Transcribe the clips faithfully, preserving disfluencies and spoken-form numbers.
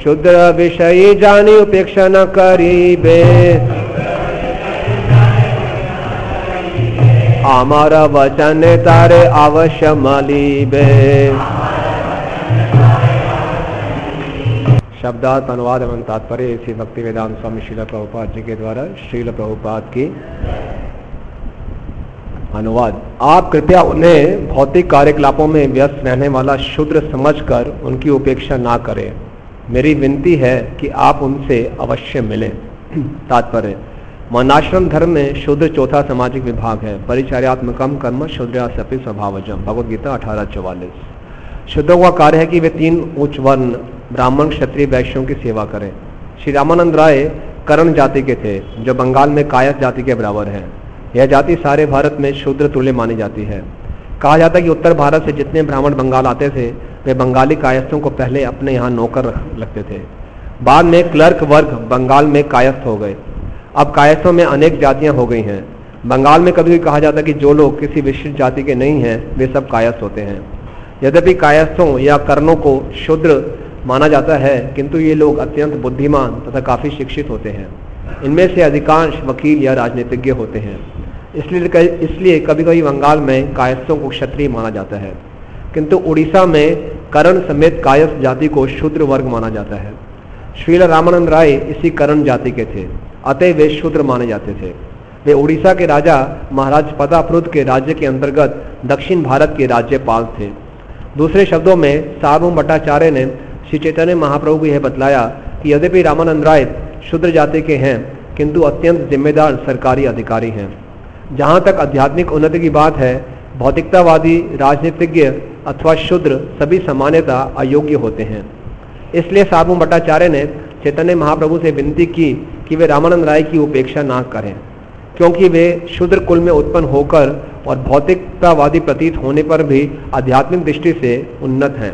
शुद्र विषयी जानी उपेक्षा न करीबे, हमारा वचन तारे अवश्य मलीबे। शब्दार्थ अनुवाद एवं तात्पर्य इसी भक्ति वेदांत स्वामी श्रील प्रभुपाद जी के द्वारा श्रील प्रभुपाद की अनुवाद। आप कृपया उन्हें भौतिक कार्यकलापों में व्यस्त रहने वाला शूद्र समझकर उनकी उपेक्षा ना करें। मेरी विनती है कि आप उनसे अवश्य मिलें। तात्पर्य, वर्णाश्रम धर्म में शूद्र चौथा सामाजिक विभाग है। परिचर्यात्मकम कर्म शूद्रासपि स्वभावजम, भगवद गीता अठारह चौवालीस। शूद्रों का कार्य है कि वे तीन उच्च वर्ण ब्राह्मण क्षत्रिय वैश्यों की सेवा करें। श्री रामानंद राय कर्ण जाति के थे, जो बंगाल में कायस्थ जाति के बराबर है। यह जाति सारे भारत में शूद्र तुल्य मानी जाती है। कहा जाता है कि उत्तर भारत से जितने ब्राह्मण बंगाल आते थे वे बंगाली कायस्थों को पहले अपने यहाँ नौकर लगते थे। बाद में क्लर्क वर्ग बंगाल में कायस्थ हो गए। अब कायस्थों में अनेक जातियां हो गई हैं। बंगाल में कभी भी कहा जाता है कि जो लोग किसी विशिष्ट जाति के नहीं हैं वे सब कायस्थ होते हैं। यद्यपि कायस्थों या कर्णों को शूद्र माना जाता है, किंतु ये लोग अत्यंत बुद्धिमान तथा काफी शिक्षित होते हैं। इनमें से अधिकांश वकील या राजनीतिज्ञ होते हैं। इसलिए इसलिए कभी कभी बंगाल में कायस्थों को क्षत्रिय माना जाता है, किंतु उड़ीसा में कर्ण समेत कायस्थ जाति को शूद्र वर्ग माना जाता है। श्रील रामानंद राय इसी कर्ण जाति के थे, अतः वे शूद्र माने जाते थे। वे उड़ीसा के राजा महाराज प्रतापरुद्र के राज्य के अंतर्गत दक्षिण भारत के राज्यपाल थे। दूसरे शब्दों में सार्वभौम भट्टाचार्य ने श्री चैतन्य महाप्रभु को यह बतलाया कि यद्यपि रामानंद राय शूद्र जाति के हैं, किंतु अत्यंत जिम्मेदार सरकारी अधिकारी हैं। जहाँ तक आध्यात्मिक उन्नति की बात है, भौतिकतावादी, राजनीतिज्ञ अथवा शूद्र सभी सामान्यतः अयोग्य होते हैं। इसलिए सार्वभौम भट्टाचार्य ने चैतन्य महाप्रभु से विनती की कि वे रामानंद राय की उपेक्षा ना करें, क्योंकि वे शूद्र कुल में उत्पन्न होकर और भौतिकतावादी प्रतीत होने पर भी आध्यात्मिक दृष्टि से उन्नत हैं।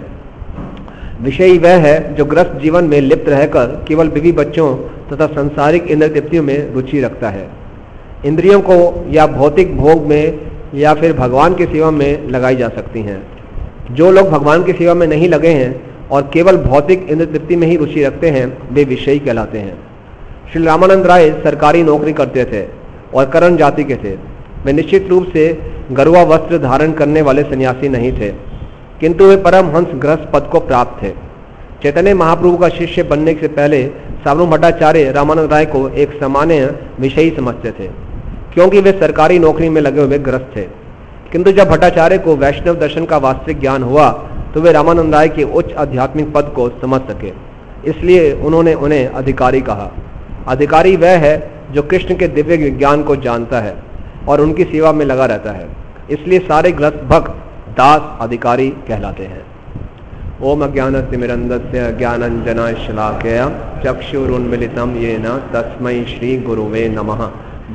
विषय वह है जो ग्रस्त जीवन में लिप्त रहकर केवल बीवी बच्चों तथा संसारिक इंद्र तृप्तियों में रुचि रखता है। इंद्रियों को या भौतिक भोग में या फिर भगवान की सेवा में लगाई जा सकती हैं। जो लोग भगवान की सेवा में नहीं लगे हैं और केवल भौतिक इंद्र तृप्ति में ही रुचि रखते हैं, वे विषयी कहलाते हैं। श्री रामानंद राय सरकारी नौकरी करते थे और कर्ण जाति के थे। वे निश्चित रूप से गरुआ वस्त्र धारण करने वाले सन्यासी नहीं थे, किंतु वे परमहंस गृहस्थ पद को प्राप्त थे। चैतन्य महाप्रभु का शिष्य बनने से पहले सार्वभौम भट्टाचार्य रामानंद राय को एक सामान्य विषयी समझते थे, क्योंकि वे सरकारी नौकरी में लगे हुए गृहस्थ थे। किंतु जब भट्टाचार्य को वैष्णव दर्शन का वास्तविक ज्ञान हुआ तो वे रामानंद राय के उच्च आध्यात्मिक पद को समझ सके। इसलिए उन्होंने उन्हें अधिकारी कहा। अधिकारी वह है जो कृष्ण के दिव्य ज्ञान को जानता है और उनकी सेवा में लगा रहता है। इसलिए सारे गृहस्थ भक्त दास अधिकारी कहलाते हैं। ओम अज्ञानतिमिरन्धस्य ज्ञानाञ्जनशलाकया चक्षुरुन्मीलितं येन तस्मै श्री गुरुवे नमः।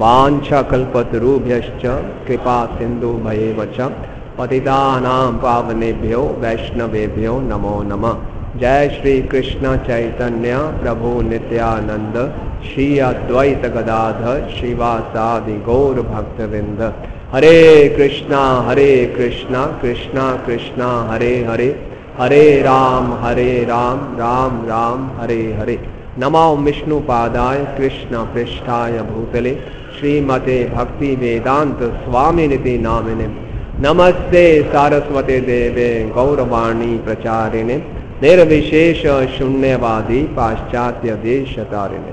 वाञ्छाकल्पतरुभ्यश्च कृपा सिन्धुभ्येव च पतितानां पावनेभ्यो वैष्णवेभ्यो नमो नमः। जय श्री कृष्ण चैतन्य प्रभु नित्यानंद श्री अद्वैत गदाधर श्रीवासादि गौर भक्तवृंद। हरे कृष्णा हरे कृष्णा कृष्णा कृष्णा हरे हरे, हरे राम हरे राम राम राम हरे हरे। नमो विष्णुपादाय कृष्ण पृष्ठाय भूतले श्रीमते भक्ति वेदांत स्वामिनिति नामिने। नमस्ते सारस्वते देवे गौरवाणी प्रचारिणे निर्विशेष शून्यवादी पाश्चात्य देश तारिणे।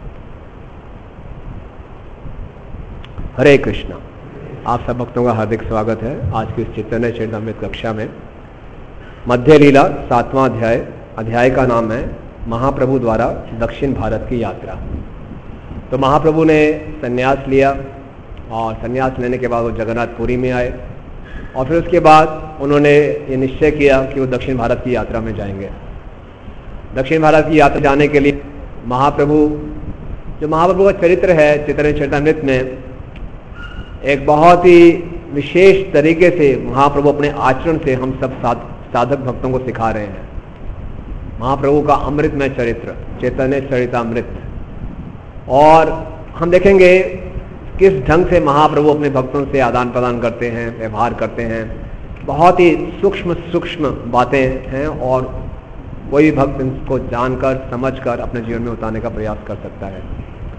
हरे कृष्णा। आप सब भक्तों का हार्दिक स्वागत है आज की इस चैतन्य चरितामृत कक्षा में। मध्य लीला सातवां अध्याय, अध्याय का नाम है महाप्रभु द्वारा दक्षिण भारत की यात्रा। तो महाप्रभु ने संन्यास लिया और संन्यास लेने के बाद वो जगन्नाथपुरी में आए और फिर उसके बाद उन्होंने ये निश्चय किया कि वो दक्षिण भारत की यात्रा में जाएंगे। दक्षिण भारत की यात्रा जाने के लिए महाप्रभु, जो महाप्रभु का चरित्र है चैतन्य चरितामृत में, एक बहुत ही विशेष तरीके से महाप्रभु अपने आचरण से हम सब साध, साधक भक्तों को सिखा रहे हैं। महाप्रभु का अमृतमय चरित्र चैतन्य चरितामृत, और हम देखेंगे किस ढंग से महाप्रभु अपने भक्तों से आदान प्रदान करते हैं, व्यवहार करते हैं। बहुत ही सूक्ष्म सूक्ष्म बातें हैं और कोई भी भक्त इसको जानकर समझकर अपने जीवन में उतारने का प्रयास कर सकता है।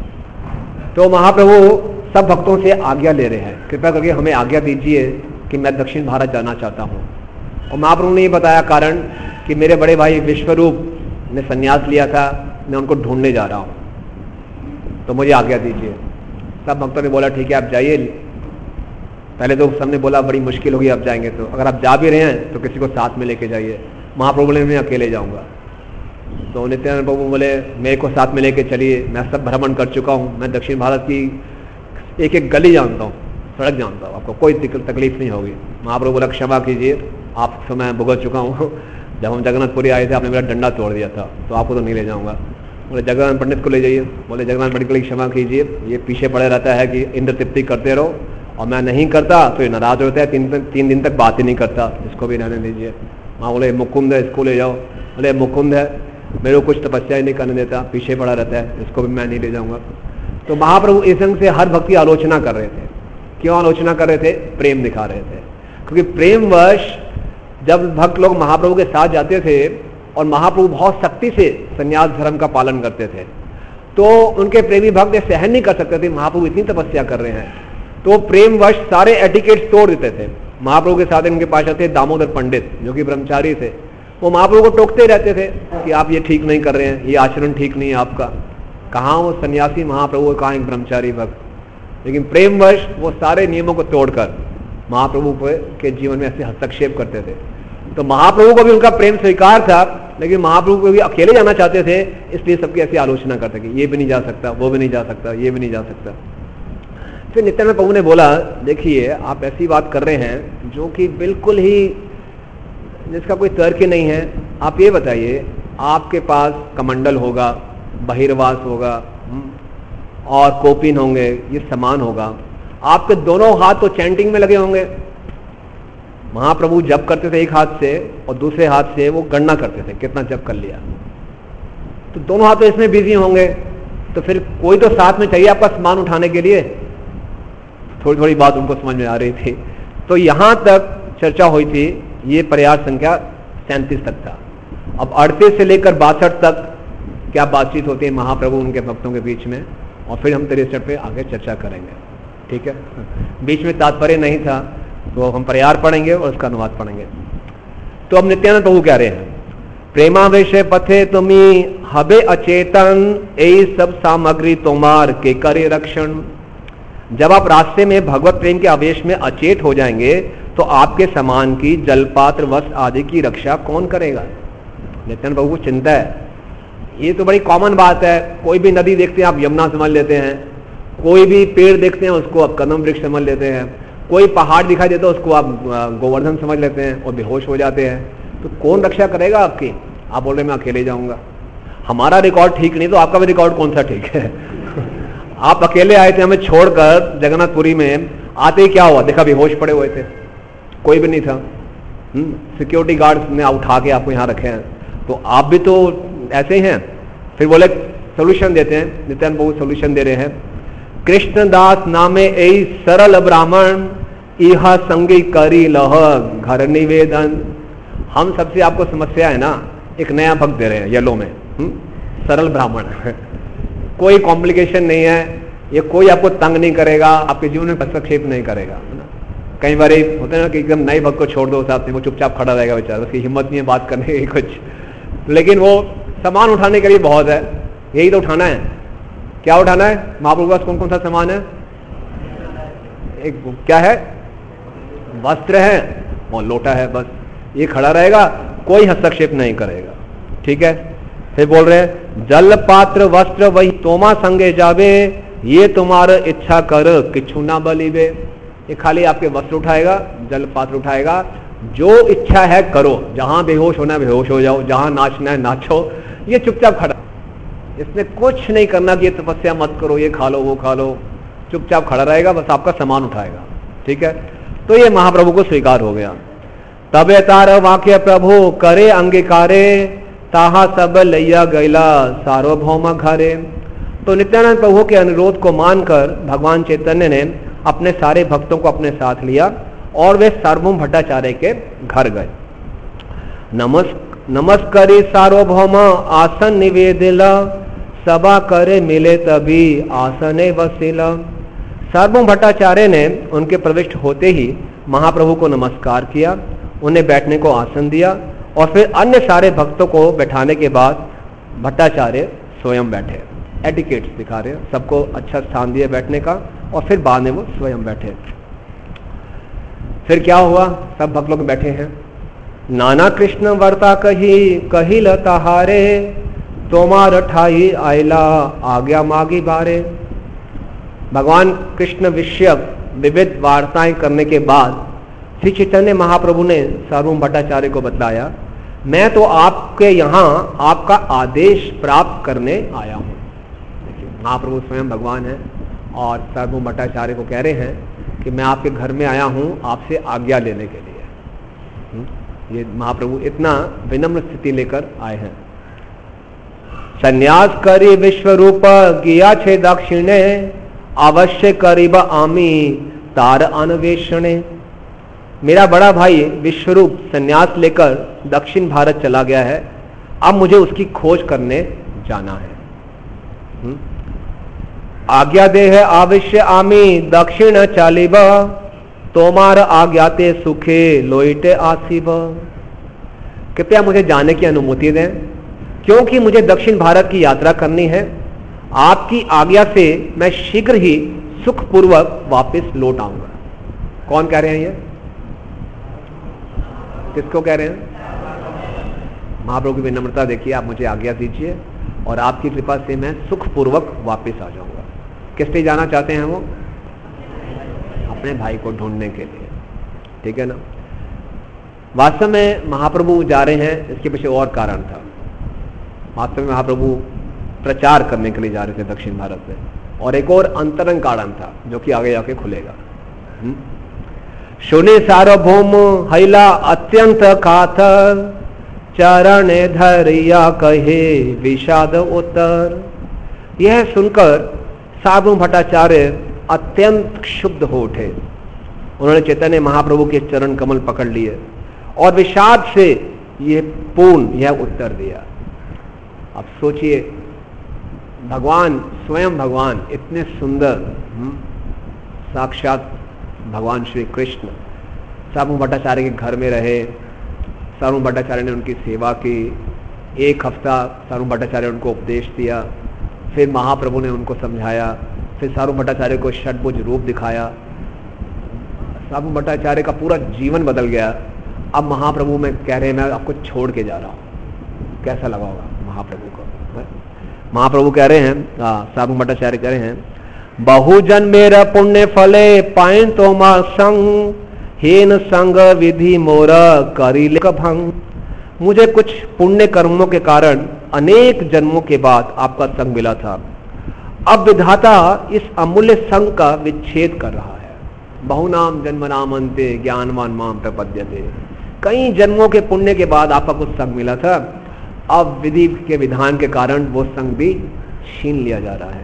तो महाप्रभु सब भक्तों से आज्ञा ले रहे हैं, कृपया करके हमें आज्ञा दीजिए कि मैं दक्षिण भारत जाना चाहता हूँ। और महाप्रभु ने ये बताया कारण कि मेरे बड़े भाई विश्वरूप ने संन्यास लिया था, मैं उनको ढूंढने जा रहा हूँ, तो मुझे आज्ञा दीजिए। सब भक्तों ने बोला ठीक है आप जाइए। पहले तो सबने बोला बड़ी मुश्किल होगी आप जाएंगे तो, अगर आप जा भी रहे हैं तो किसी को साथ में लेके जाइए। महाप्रभु बोले मैं अकेले जाऊंगा। तो नित्यानंद प्रभु बोले मेरे को साथ में लेके चलिए, मैं सब भ्रमण कर चुका हूँ, मैं दक्षिण भारत की एक एक गली जानता हूँ, सड़क जानता हूँ, आपको कोई तकलीफ नहीं होगी। महाप्रभु बोला क्षमा कीजिए, आपसे मैं भुगत चुका हूँ। जब हम जगन्नाथपुरी आए थे आपने मेरा डंडा तोड़ दिया था, तो आपको तो नहीं ले जाऊंगा। बोले जगन्नाथ पंडित को ले जाइए। बोले जगन्नाथ पंडित को लिए क्षमा कीजिए, ये पीछे पड़े रहता है कि इंद्र तृप्ति करते रहो, और मैं नहीं करता तो ये नाराज होता है, तीन तीन दिन तक बात ही नहीं करता, इसको भी रहने दीजिए। वहाँ बोले मुकुंद है, इसको ले जाओ। बोले मुकुंद है, मेरे को कुछ तपस्या ही नहीं करने देता, पीछे पड़ा रहता है, इसको भी मैं नहीं ले जाऊंगा। तो महाप्रभु इस ढंग से हर भक्त की आलोचना कर रहे थे। क्यों आलोचना कर रहे थे? प्रेम दिखा रहे थे। क्योंकि प्रेमवश जब भक्त लोग महाप्रभु के साथ जाते थे और महाप्रभु बहुत सख्ती से संन्यास धर्म का पालन करते थे, तो उनके प्रेमी भक्त ये सहन नहीं कर सकते थे महाप्रभु इतनी तपस्या कर रहे हैं, तो प्रेमवश सारे एटिकेट्स तोड़ देते थे। महाप्रभु के साथ इनके पास थे दामोदर पंडित जो कि ब्रह्मचारी थे, वो महाप्रभु को टोकते रहते थे कि आप ये ठीक नहीं कर रहे हैं, ये आचरण ठीक नहीं है आपका। कहाँ वो सन्यासी महाप्रभु, कहाँ एक ब्रह्मचारी भक्त। लेकिन प्रेमवश वो सारे नियमों को तोड़कर महाप्रभु के जीवन में ऐसे हस्तक्षेप करते थे। तो महाप्रभु को भी उनका प्रेम स्वीकार था, लेकिन महाप्रभु को भी अकेले जाना चाहते थे, इसलिए सबकी ऐसी आलोचना करते कि ये भी नहीं जा सकता, वो भी नहीं जा सकता, ये भी नहीं जा सकता। फिर नित्यानंद प्रभु ने बोला देखिए आप ऐसी बात कर रहे हैं जो कि बिल्कुल ही जिसका कोई तर्क ही नहीं है। आप ये बताइए, आपके पास कमंडल होगा, बहिर्वास होगा और कोपिन होंगे, ये समान होगा, आपके दोनों हाथ तो चैंटिंग में लगे होंगे। महाप्रभु जप करते थे एक हाथ से और दूसरे हाथ से वो गणना करते थे कितना जप कर लिया, तो दोनों हाथ तो इसमें बिजी होंगे, तो फिर कोई तो साथ में चाहिए आपका सामान उठाने के लिए। थोड़ी थोड़ी बात उनको समझ में आ रही थी। तो यहां तक चर्चा हुई थी, ये प्रयास संख्या सैंतीस तक था। अब अड़तीस से लेकर बासठ तक क्या बातचीत होती है महाप्रभु उनके भक्तों के बीच में, और फिर हम तिरसठ पे आगे चर्चा करेंगे, ठीक है। बीच में तात्पर्य नहीं था, तो हम प्रयार पढ़ेंगे और उसका अनुवाद पढ़ेंगे। तो अब नित्यानंद प्रभु कह रहे हैं, प्रेमावेश पथे तुम्ही हबे अचेतन, यही सब सामग्री तुम्हार के करे रक्षण। जब आप रास्ते में भगवत प्रेम के आवेश में अचेत हो जाएंगे तो आपके सामान की जलपात्र वस्त्र आदि की रक्षा कौन करेगा? नित्यानंद प्रभु को चिंता है। ये तो बड़ी कॉमन बात है, कोई भी नदी देखते हैं आप यमुना समझ लेते हैं, कोई भी पेड़ देखते हैं उसको आप कदम वृक्ष समझ लेते हैं, कोई पहाड़ दिखाई देता है उसको आप गोवर्धन समझ लेते हैं और बेहोश हो जाते हैं। तो कौन रक्षा करेगा आपकी? आप बोल रहे मैं अकेले जाऊंगा। हमारा रिकॉर्ड ठीक नहीं तो आपका भी रिकॉर्ड कौन सा ठीक है? आप अकेले आए थे हमें छोड़कर जगन्नाथपुरी में, आते ही क्या हुआ? देखा बेहोश पड़े हुए थे, कोई भी नहीं था। सिक्योरिटी गार्ड ने उठा के आपको यहाँ रखे हैं, तो आप भी तो ऐसे ही हैं। फिर बोले सोल्यूशन देते हैं, नित्यानंद प्रभु सोल्यूशन दे रहे हैं। कृष्णदास नामे ऐ सरल ब्राह्मण, इहा संगी करी लह घर निवेदन। हम सबसे आपको समस्या है ना, एक नया भक्त दे रहे हैं येलो में, हुँ? सरल ब्राह्मण कोई कॉम्प्लिकेशन नहीं है, ये कोई आपको तंग नहीं करेगा, आपके जीवन में हस्तक्षेप नहीं करेगा। कई बार होता है ना कि एकदम नए भक्त को छोड़ दो साथ में, वो चुपचाप खड़ा रहेगा बेचारा, उसकी हिम्मत नहीं है बात करने की कुछ, लेकिन वो सामान उठाने के लिए बहुत है, यही तो उठाना है। क्या उठाना है? महाप्रभु के पास कौन कौन सा सामान है? एक क्या है? वस्त्र है और लोटा है, बस ये खड़ा रहेगा, कोई हस्तक्षेप नहीं करेगा, ठीक है। फिर बोल रहे हैं जल पात्र वस्त्र वही तोमा संगे जावे, ये तुम्हारा इच्छा कर किछु ना बलिबे। ये खाली आपके वस्त्र उठाएगा, जल पात्र उठाएगा, जो इच्छा है करो, जहां बेहोश होना है बेहोश हो जाओ, जहां नाचना है नाचो, ये चुपचाप खड़ा, इसने कुछ नहीं करना कि ये तपस्या मत करो, ये खा लो वो खा लो, चुपचाप खड़ा रहेगा, बस आपका सामान उठाएगा, ठीक है। तो ये महाप्रभु को स्वीकार हो गया। तबे तार वाक्य प्रभु करे अंगीकारे, ताहा सब लैया गैला सार्वभौम घरे। तो नित्यानंद प्रभु के अनुरोध को मानकर भगवान चैतन्य ने अपने सारे भक्तों को अपने साथ लिया और वे सार्वभौम भट्टाचार्य के घर गए। नमस्क नमस्कारी सार्वभौम आसन निवेदिला, सभा करे मिले तभी आसने वसिला। सार्वभौम भट्टाचार्य ने उनके प्रविष्ट होते ही महाप्रभु को नमस्कार किया, उन्हें बैठने को आसन दिया और फिर अन्य सारे भक्तों को बैठाने के बाद भट्टाचार्य स्वयं बैठे। एटिकेट्स दिखा रहे हैं, सबको अच्छा स्थान दिया बैठने का और फिर बाद में वो स्वयं बैठे। फिर क्या हुआ, सब भक्त लोग बैठे हैं। नाना कृष्ण वर्ता कही कही लताहारे, तोमार ठाई आयला आज्ञा मागी बारे। भगवान कृष्ण विषय विविध वार्ताएं करने के बाद श्री चैतन्य महाप्रभु ने सार्वभौम भट्टाचार्य को बतलाया, मैं तो आपके यहाँ आपका आदेश प्राप्त करने आया हूँ। देखिए, महाप्रभु स्वयं भगवान है और सार्वभौम भट्टाचार्य को कह रहे हैं कि मैं आपके घर में आया हूँ आपसे आज्ञा लेने के लिए। ये महाप्रभु इतना विनम्र स्थिति लेकर आए हैं। संन्यास करी विश्व रूप किया छे दक्षिणे, अवश्य करीब आमी तार अन्वेषणे। मेरा बड़ा भाई विश्वरूप संन्यास लेकर दक्षिण भारत चला गया है, अब मुझे उसकी खोज करने जाना है। हुँ? आज्ञा दे है अवश्य आमी दक्षिण चालिब, तोमार आज्ञाते सुखे लोइटे आसिब। कृपया मुझे जाने की अनुमति दें, क्योंकि मुझे दक्षिण भारत की यात्रा करनी है। आपकी आज्ञा से मैं शीघ्र ही सुखपूर्वक वापस लौट आऊंगा। कौन कह रहे हैं ये? किसको कह रहे हैं? महाप्रभु की विनम्रता देखिए, आप मुझे आज्ञा दीजिए और आपकी कृपा से मैं सुखपूर्वक वापस आ जाऊंगा। किस लिए जाना चाहते हैं वो? अपने भाई को ढूंढने के लिए, ठीक है ना। वास्तव में महाप्रभु जा रहे हैं, इसके पीछे और कारण था। वास्तव में महाप्रभु प्रचार करने के लिए जा रहे थे दक्षिण भारत में, और एक और अंतरंग कारण था जो कि आगे जाके खुलेगा। सुने सार्वभौम हैला अत्यंत कातर, चरण धरिया कहे विषाद उत्तर। यह सुनकर सार्वभौम भट्टाचार्य अत्यंत क्षुब्ध हो उठे। उन्होंने चैतन्य महाप्रभु के चरण कमल पकड़ लिए और विषाद से यह पूर्ण यह उत्तर दिया। अब सोचिए, भगवान स्वयं भगवान इतने सुंदर, साक्षात भगवान श्री कृष्ण सार्वभौम भट्टाचार्य के घर में रहे। सार्वभौम भट्टाचार्य ने उनकी सेवा की। एक हफ्ता सार्वभौम भट्टाचार्य ने उनको उपदेश दिया, फिर महाप्रभु ने उनको समझाया, फिर सार्वभौम भट्टाचार्य को षटभुज रूप दिखाया। सार्वभौम भट्टाचार्य का पूरा जीवन बदल गया। अब महाप्रभु में कह रहे हैं मैं आपको छोड़ के जा रहा हूँ। कैसा लगा होगा महाप्रभु को? महाप्रभु कह रहे हैं, सार्वभौम भट्टाचार्य कह रहे हैं, बहुजन मेरा पुण्य फले पाइन तो मां संग, हेन संग विधि मोरा करिले भंग। मुझे कुछ पुण्य कर्मों के कारण अनेक जन्मों के बाद आपका संग मिला था। अब विधाता इस अमूल्य संग का विच्छेद कर रहा है। बहुनाम जन्मनाम अंते ज्ञानवान माम प्रपद्यते। कई जन्मों के पुण्य के बाद आपका कुछ संग मिला था, अब विधि के विधान के कारण वो संग भी छीन लिया जा रहा है।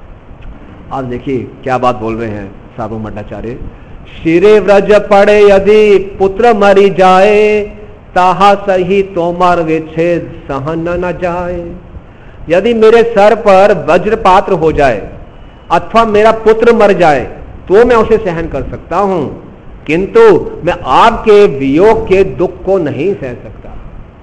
आप देखिए क्या बात बोल रहे हैं सार्वभौम भट्टाचार्य। शिरे व्रज पड़े यदि पुत्र मरी जाए, ताहा सही तोमार विच्छेद सहन न जाए। यदि मेरे सर पर वज्रपात्र हो जाए अथवा मेरा पुत्र मर जाए तो मैं उसे सहन कर सकता हूं, किंतु मैं आपके वियोग के दुख को नहीं सह सकता।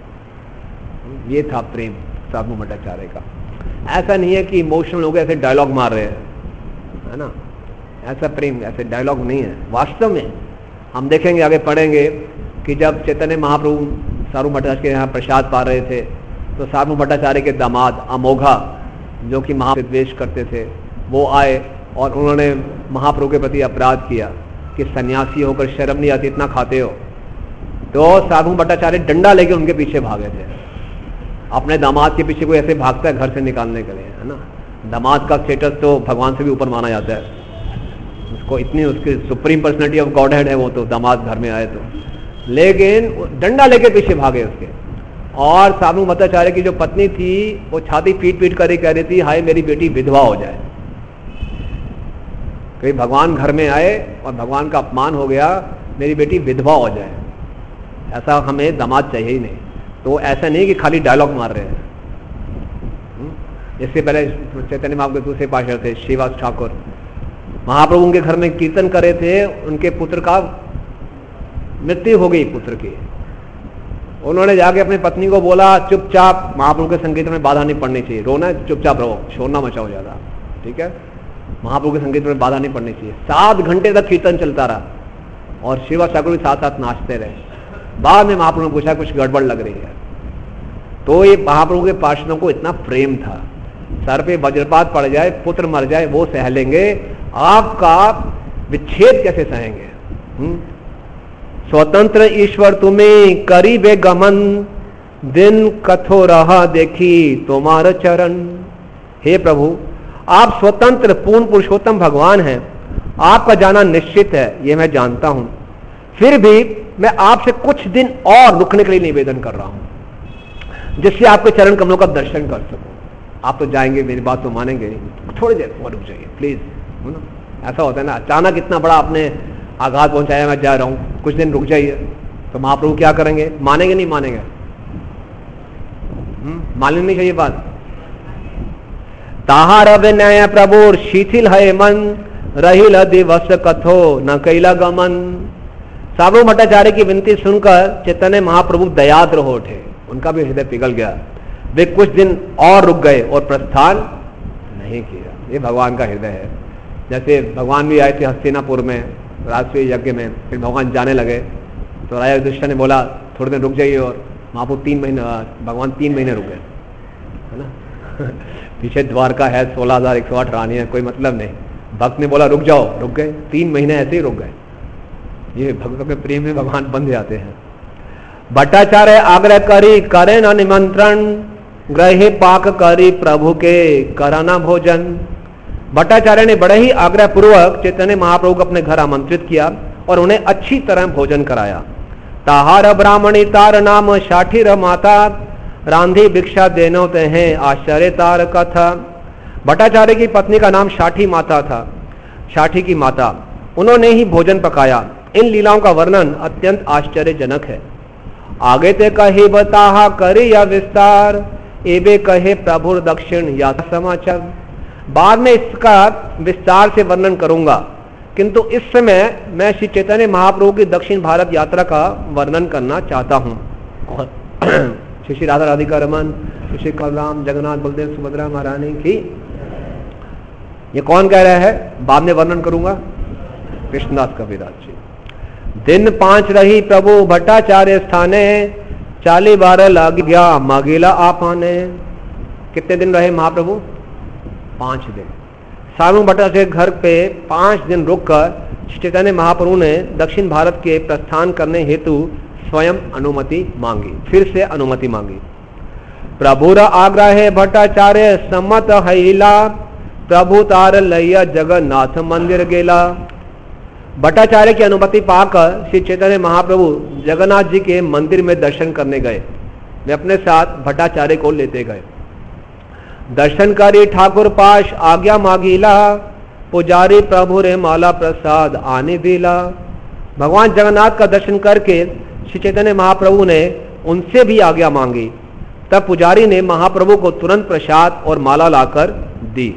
ये था प्रेम सार्वभौम भट्टाचार्य का। ऐसा नहीं है कि इमोशनल हो गए ऐसे डायलॉग मार रहे हैं, है ना। ऐसा प्रेम ऐसे डायलॉग नहीं है। वास्तव में हम देखेंगे, आगे पढ़ेंगे कि जब चैतन्य महाप्रभु सार्वभौम भट्टाचार्य के यहाँ प्रसाद पा रहे थे तो सार्वभौम भट्टाचार्य के दामाद अमोघा, जो कि महाद्वेष करते थे, वो आए और उन्होंने महाप्रभु के प्रति अपराध किया कि सन्यासी होकर शर्म नहीं आती, इतना खाते हो। तो सार्वभौम भट्टाचार्य डंडा लेके उनके पीछे भागे थे। अपने दामाद के पीछे कोई ऐसे भागता है घर से निकालने के लिए, है ना। दामाद का स्टेटस तो भगवान से भी ऊपर माना जाता है। उसको इतनी उसकी supreme personality of Godhead है वो, तो दामाद घर में आए तो, लेकिन डंडा लेके पीछे भागे उसके। और सार्वभौम भट्टाचार्य की जो पत्नी थी वो छाती पीट पीट कर ही कह रही थी, हाय मेरी बेटी विधवा हो जाए। कहीं भगवान घर में आए और भगवान का अपमान हो गया, मेरी बेटी विधवा हो जाए, ऐसा हमें दामाद चाहिए ही नहीं। तो ऐसा नहीं कि खाली डायलॉग मार रहे हैं। इससे पहले चैतन्य महाप्रभु के दूसरे पार्षद थे श्रीवास ठाकुर, महाप्रभु उनके घर में कीर्तन करे थे, उनके पुत्र का मृत्यु हो गई पुत्र की। उन्होंने जाके अपनी पत्नी को बोला चुपचाप, महाप्रभु के संगीत में बाधा नहीं पड़नी चाहिए, रोना चुपचाप रहो, शोर ना मचाओ ज्यादा, ठीक है, महाप्रभु के संगीत में बाधा नहीं पड़नी चाहिए। सात घंटे तक कीर्तन चलता रहा और श्रीवास ठाकुर भी साथ साथ नाचते रहे। बाद में महाप्रभु ने पूछा कुछ गड़बड़ लग रही है, तो ये महाप्रभु के पार्षदों को इतना प्रेम था, सर पे वज्रपात पड़ जाए, पुत्र मर जाए वो सह लेंगे, आपका विच्छेद कैसे सहेंगे। हुँ? स्वतंत्र ईश्वर तुम्हें करीबे गमन, दिन कथो रहा देखी तुम्हारा चरण। हे प्रभु, आप स्वतंत्र पूर्ण पुरुषोत्तम भगवान हैं, आपका जाना निश्चित है, ये मैं जानता हूं, फिर भी मैं आपसे कुछ दिन और रुकने के लिए निवेदन कर रहा हूं, जिससे आपके चरण कमलों का दर्शन कर सकूं। आप तो जाएंगे, मेरी बात तो मानेंगे नहीं, थोड़ी देर और रुक जाइए प्लीज, है ना। ऐसा होता है ना, अचानक इतना बड़ा आपने आघात पहुंचाया, मैं जा रहा हूं, कुछ दिन रुक जाइए, तो महाप्रभु क्या करेंगे? मानेंगे नहीं मानेंगे? माननी नहीं चाहिए बात। ताहार अभिनय प्रभु शिथिल है मन, रहिल दिवस कथो न कैला गमन। साबरू भट्टाचार्य की विनती सुनकर चैतन्य महाप्रभु दयाद्र हो उठे, उनका भी हृदय पिघल गया। वे कुछ दिन और रुक गए और प्रस्थान नहीं किया। ये भगवान का हृदय है। जैसे भगवान भी आए थे हस्तिनापुर में राष्ट्रीय यज्ञ में, फिर भगवान जाने लगे तो राजा युधिष्ठिर ने बोला थोड़े दिन रुक जाइए, और महाप्रभु तीन महीने भगवान तीन महीने रुक गए, है ना। पीछे द्वारका है, सोलह हजार एक सौ आठ रानी है, कोई मतलब नहीं। भक्त ने बोला रुक जाओ, रुक गए, तीन महीने ऐसे ही रुक गए। ये भक्तों के प्रेम में भगवान बंध जाते हैं। भट्टाचार्य आग्रह करी करे न निमंत्रण, ग्रहे पाक करी प्रभु के कराना भोजन। भट्टाचार्य ने बड़े ही आग्रह पूर्वक चैतन्य महाप्रभु को अपने घर आमंत्रित किया और उन्हें अच्छी तरह भोजन कराया। ताहार ब्राह्मणी तार नाम शाठीर माता, रांधी भिक्षा देनो ते हैं आश्चर्य तार कथा। भट्टाचार्य की पत्नी का नाम शाठी माता था, शाठी की माता, उन्होंने ही भोजन पकाया। इन लीलाओं का वर्णन अत्यंत आश्चर्यजनक है। आगे ते कहे बताहा करे या विस्तार, एबे कहे प्रभु दक्षिण या समाचार। बाद में इसका विस्तार से वर्णन करूंगा, किंतु इस समय मैं श्री चैतन्य महाप्रभु की दक्षिण भारत यात्रा का वर्णन करना चाहता हूं। श्री श्री राधा राधिका रमन, श्री श्री बलराम जगन्नाथ बलदेव सुभद्रा महारानी की। ये कौन कह रहा है? बाद में वर्णन करूंगा, कृष्णदास कबीरदास जी। दिन पांच रही प्रभु भट्टाचार्य स्थाने, चाली बारह लाग गया मागिला आपाने। कितने दिन रहे महाप्रभु? पांच दिन। सारू भट्टाचार्य के घर पे पांच दिन रुककर चैतन्य महाप्रभु ने दक्षिण भारत के प्रस्थान करने हेतु स्वयं अनुमति मांगी, फिर से अनुमति मांगी। प्रभुर आग्रह भट्टाचार्य सम्मत हैला, प्रभु तार लैया जगन्नाथ मंदिर गेला। भट्टाचार्य की अनुमति पाकर श्री चैतन्य महाप्रभु जगन्नाथ जी के मंदिर में दर्शन करने गए। वे अपने साथ भट्टाचार्य को लेते गए। दर्शन करी ठाकुर पाश आज्ञा मांगीला, पुजारी प्रभु रे माला प्रसाद आने दिला। भगवान जगन्नाथ का दर्शन करके श्री चैतन्य महाप्रभु ने उनसे भी आज्ञा मांगी। तब पुजारी ने महाप्रभु को तुरंत प्रसाद और माला लाकर दी।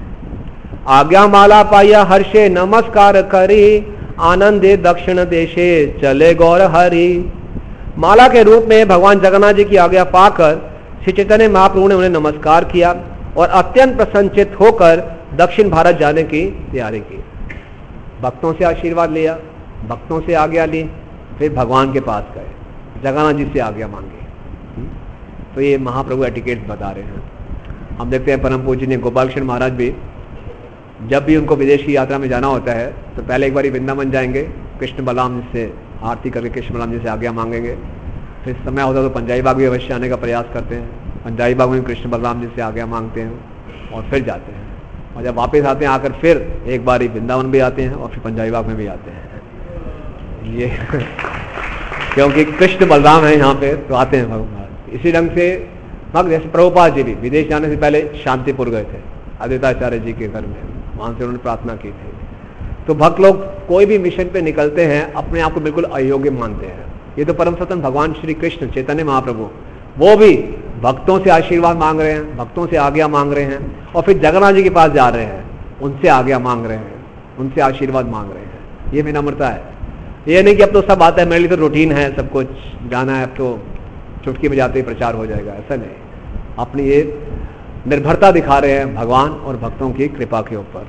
आज्ञा माला पाया हर्षे नमस्कार करी, आनंदे दक्षिण देशे चले गौर हरि। माला के रूप में भगवान जगन्नाथ जी की आज्ञा पाकर श्री चैतन्य महाप्रभु ने उन्हें नमस्कार किया और अत्यंत प्रसन्नचित होकर दक्षिण भारत जाने की तैयारी की। भक्तों से आशीर्वाद लिया, भक्तों से आज्ञा ली, फिर भगवान के पास गए, जगन्नाथ जी से आज्ञा मांगी। तो ये महाप्रभु एटिकेट बता रहे हैं। हम देखते हैं परम पूजनीय गोपाल कृष्ण महाराज भी जब भी उनको विदेश की यात्रा में जाना होता है तो पहले एक बार वृंदावन जाएंगे, कृष्ण बलराम जी से आरती करके कृष्ण बलराम जी से आज्ञा मांगेंगे। फिर समय होता तो पंजाबी बाग भी अवश्य आने का प्रयास करते हैं, पंजाबी बाग में कृष्ण बलराम जी से आज्ञा मांगते हैं और फिर जाते हैं। और जब वापस आते हैं आकर फिर एक बार वृंदावन भी आते हैं और फिर पंजाबी बाग में भी आते हैं। ये क्योंकि कृष्ण बलराम है यहाँ पे तो आते हैं भगवान। इसी ढंग से भक्त जैसे प्रभुपाद जी भी विदेश जाने से पहले शांतिपुर गए थे अद्वैताचार्य जी के घर में, वहां से उन्होंने प्रार्थना की थी। तो भक्त लोग कोई भी मिशन पे निकलते हैं अपने आप को बिल्कुल अयोग्य मानते हैं। ये तो परम सतन भगवान श्री कृष्ण चैतन्य महाप्रभु वो भी भक्तों से आशीर्वाद मांग रहे हैं, भक्तों से आज्ञा मांग रहे हैं, और फिर जगन्नाथ जी के पास जा रहे हैं, उनसे आज्ञा मांग रहे हैं, उनसे आशीर्वाद मांग रहे हैं। ये विनम्रता है। ये नहीं कि अब तो सब आता है, मेरे लिए तो रूटीन है, सब कुछ गाना है, अब तो चुटकी बजाते ही प्रचार हो जाएगा, ऐसा नहीं। अपनी ये निर्भरता दिखा रहे हैं भगवान और भक्तों की कृपा के ऊपर।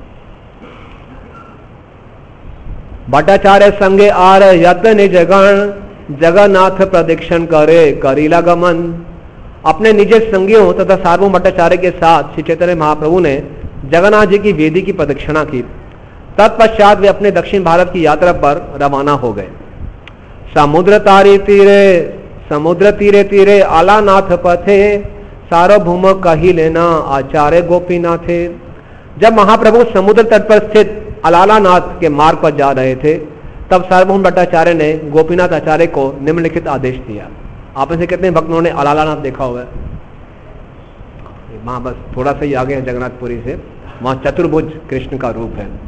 भट्टाचार्य संगे आर यत निज गण, जगन्नाथ प्रदक्षिण करे करीला गमन। अपने निज संगियों तथा सार्वभौम भट्टाचार्य के साथ श्री चैतन्य महाप्रभु ने जगन्नाथ जी की वेदी की प्रदक्षिणा की। तत्पश्चात वे अपने दक्षिण भारत की यात्रा पर रवाना हो गए। समुद्र तारी तीरे समुद्र तीरे तीरे आलानाथ पथे, सार्वभौम कही लेना आचार्य गोपीनाथे। जब महाप्रभु समुद्र तट पर स्थित अलालानाथ के मार्ग पर जा रहे थे, तब सार्वभौम भट्टाचार्य ने गोपीनाथ आचार्य को निम्नलिखित आदेश दिया। आप में से कितने भक्तों ने अलालानाथ देखा हुआ है? वहां बस थोड़ा सा ही आगे है जगन्नाथपुरी से, वहां चतुर्भुज कृष्ण का रूप है।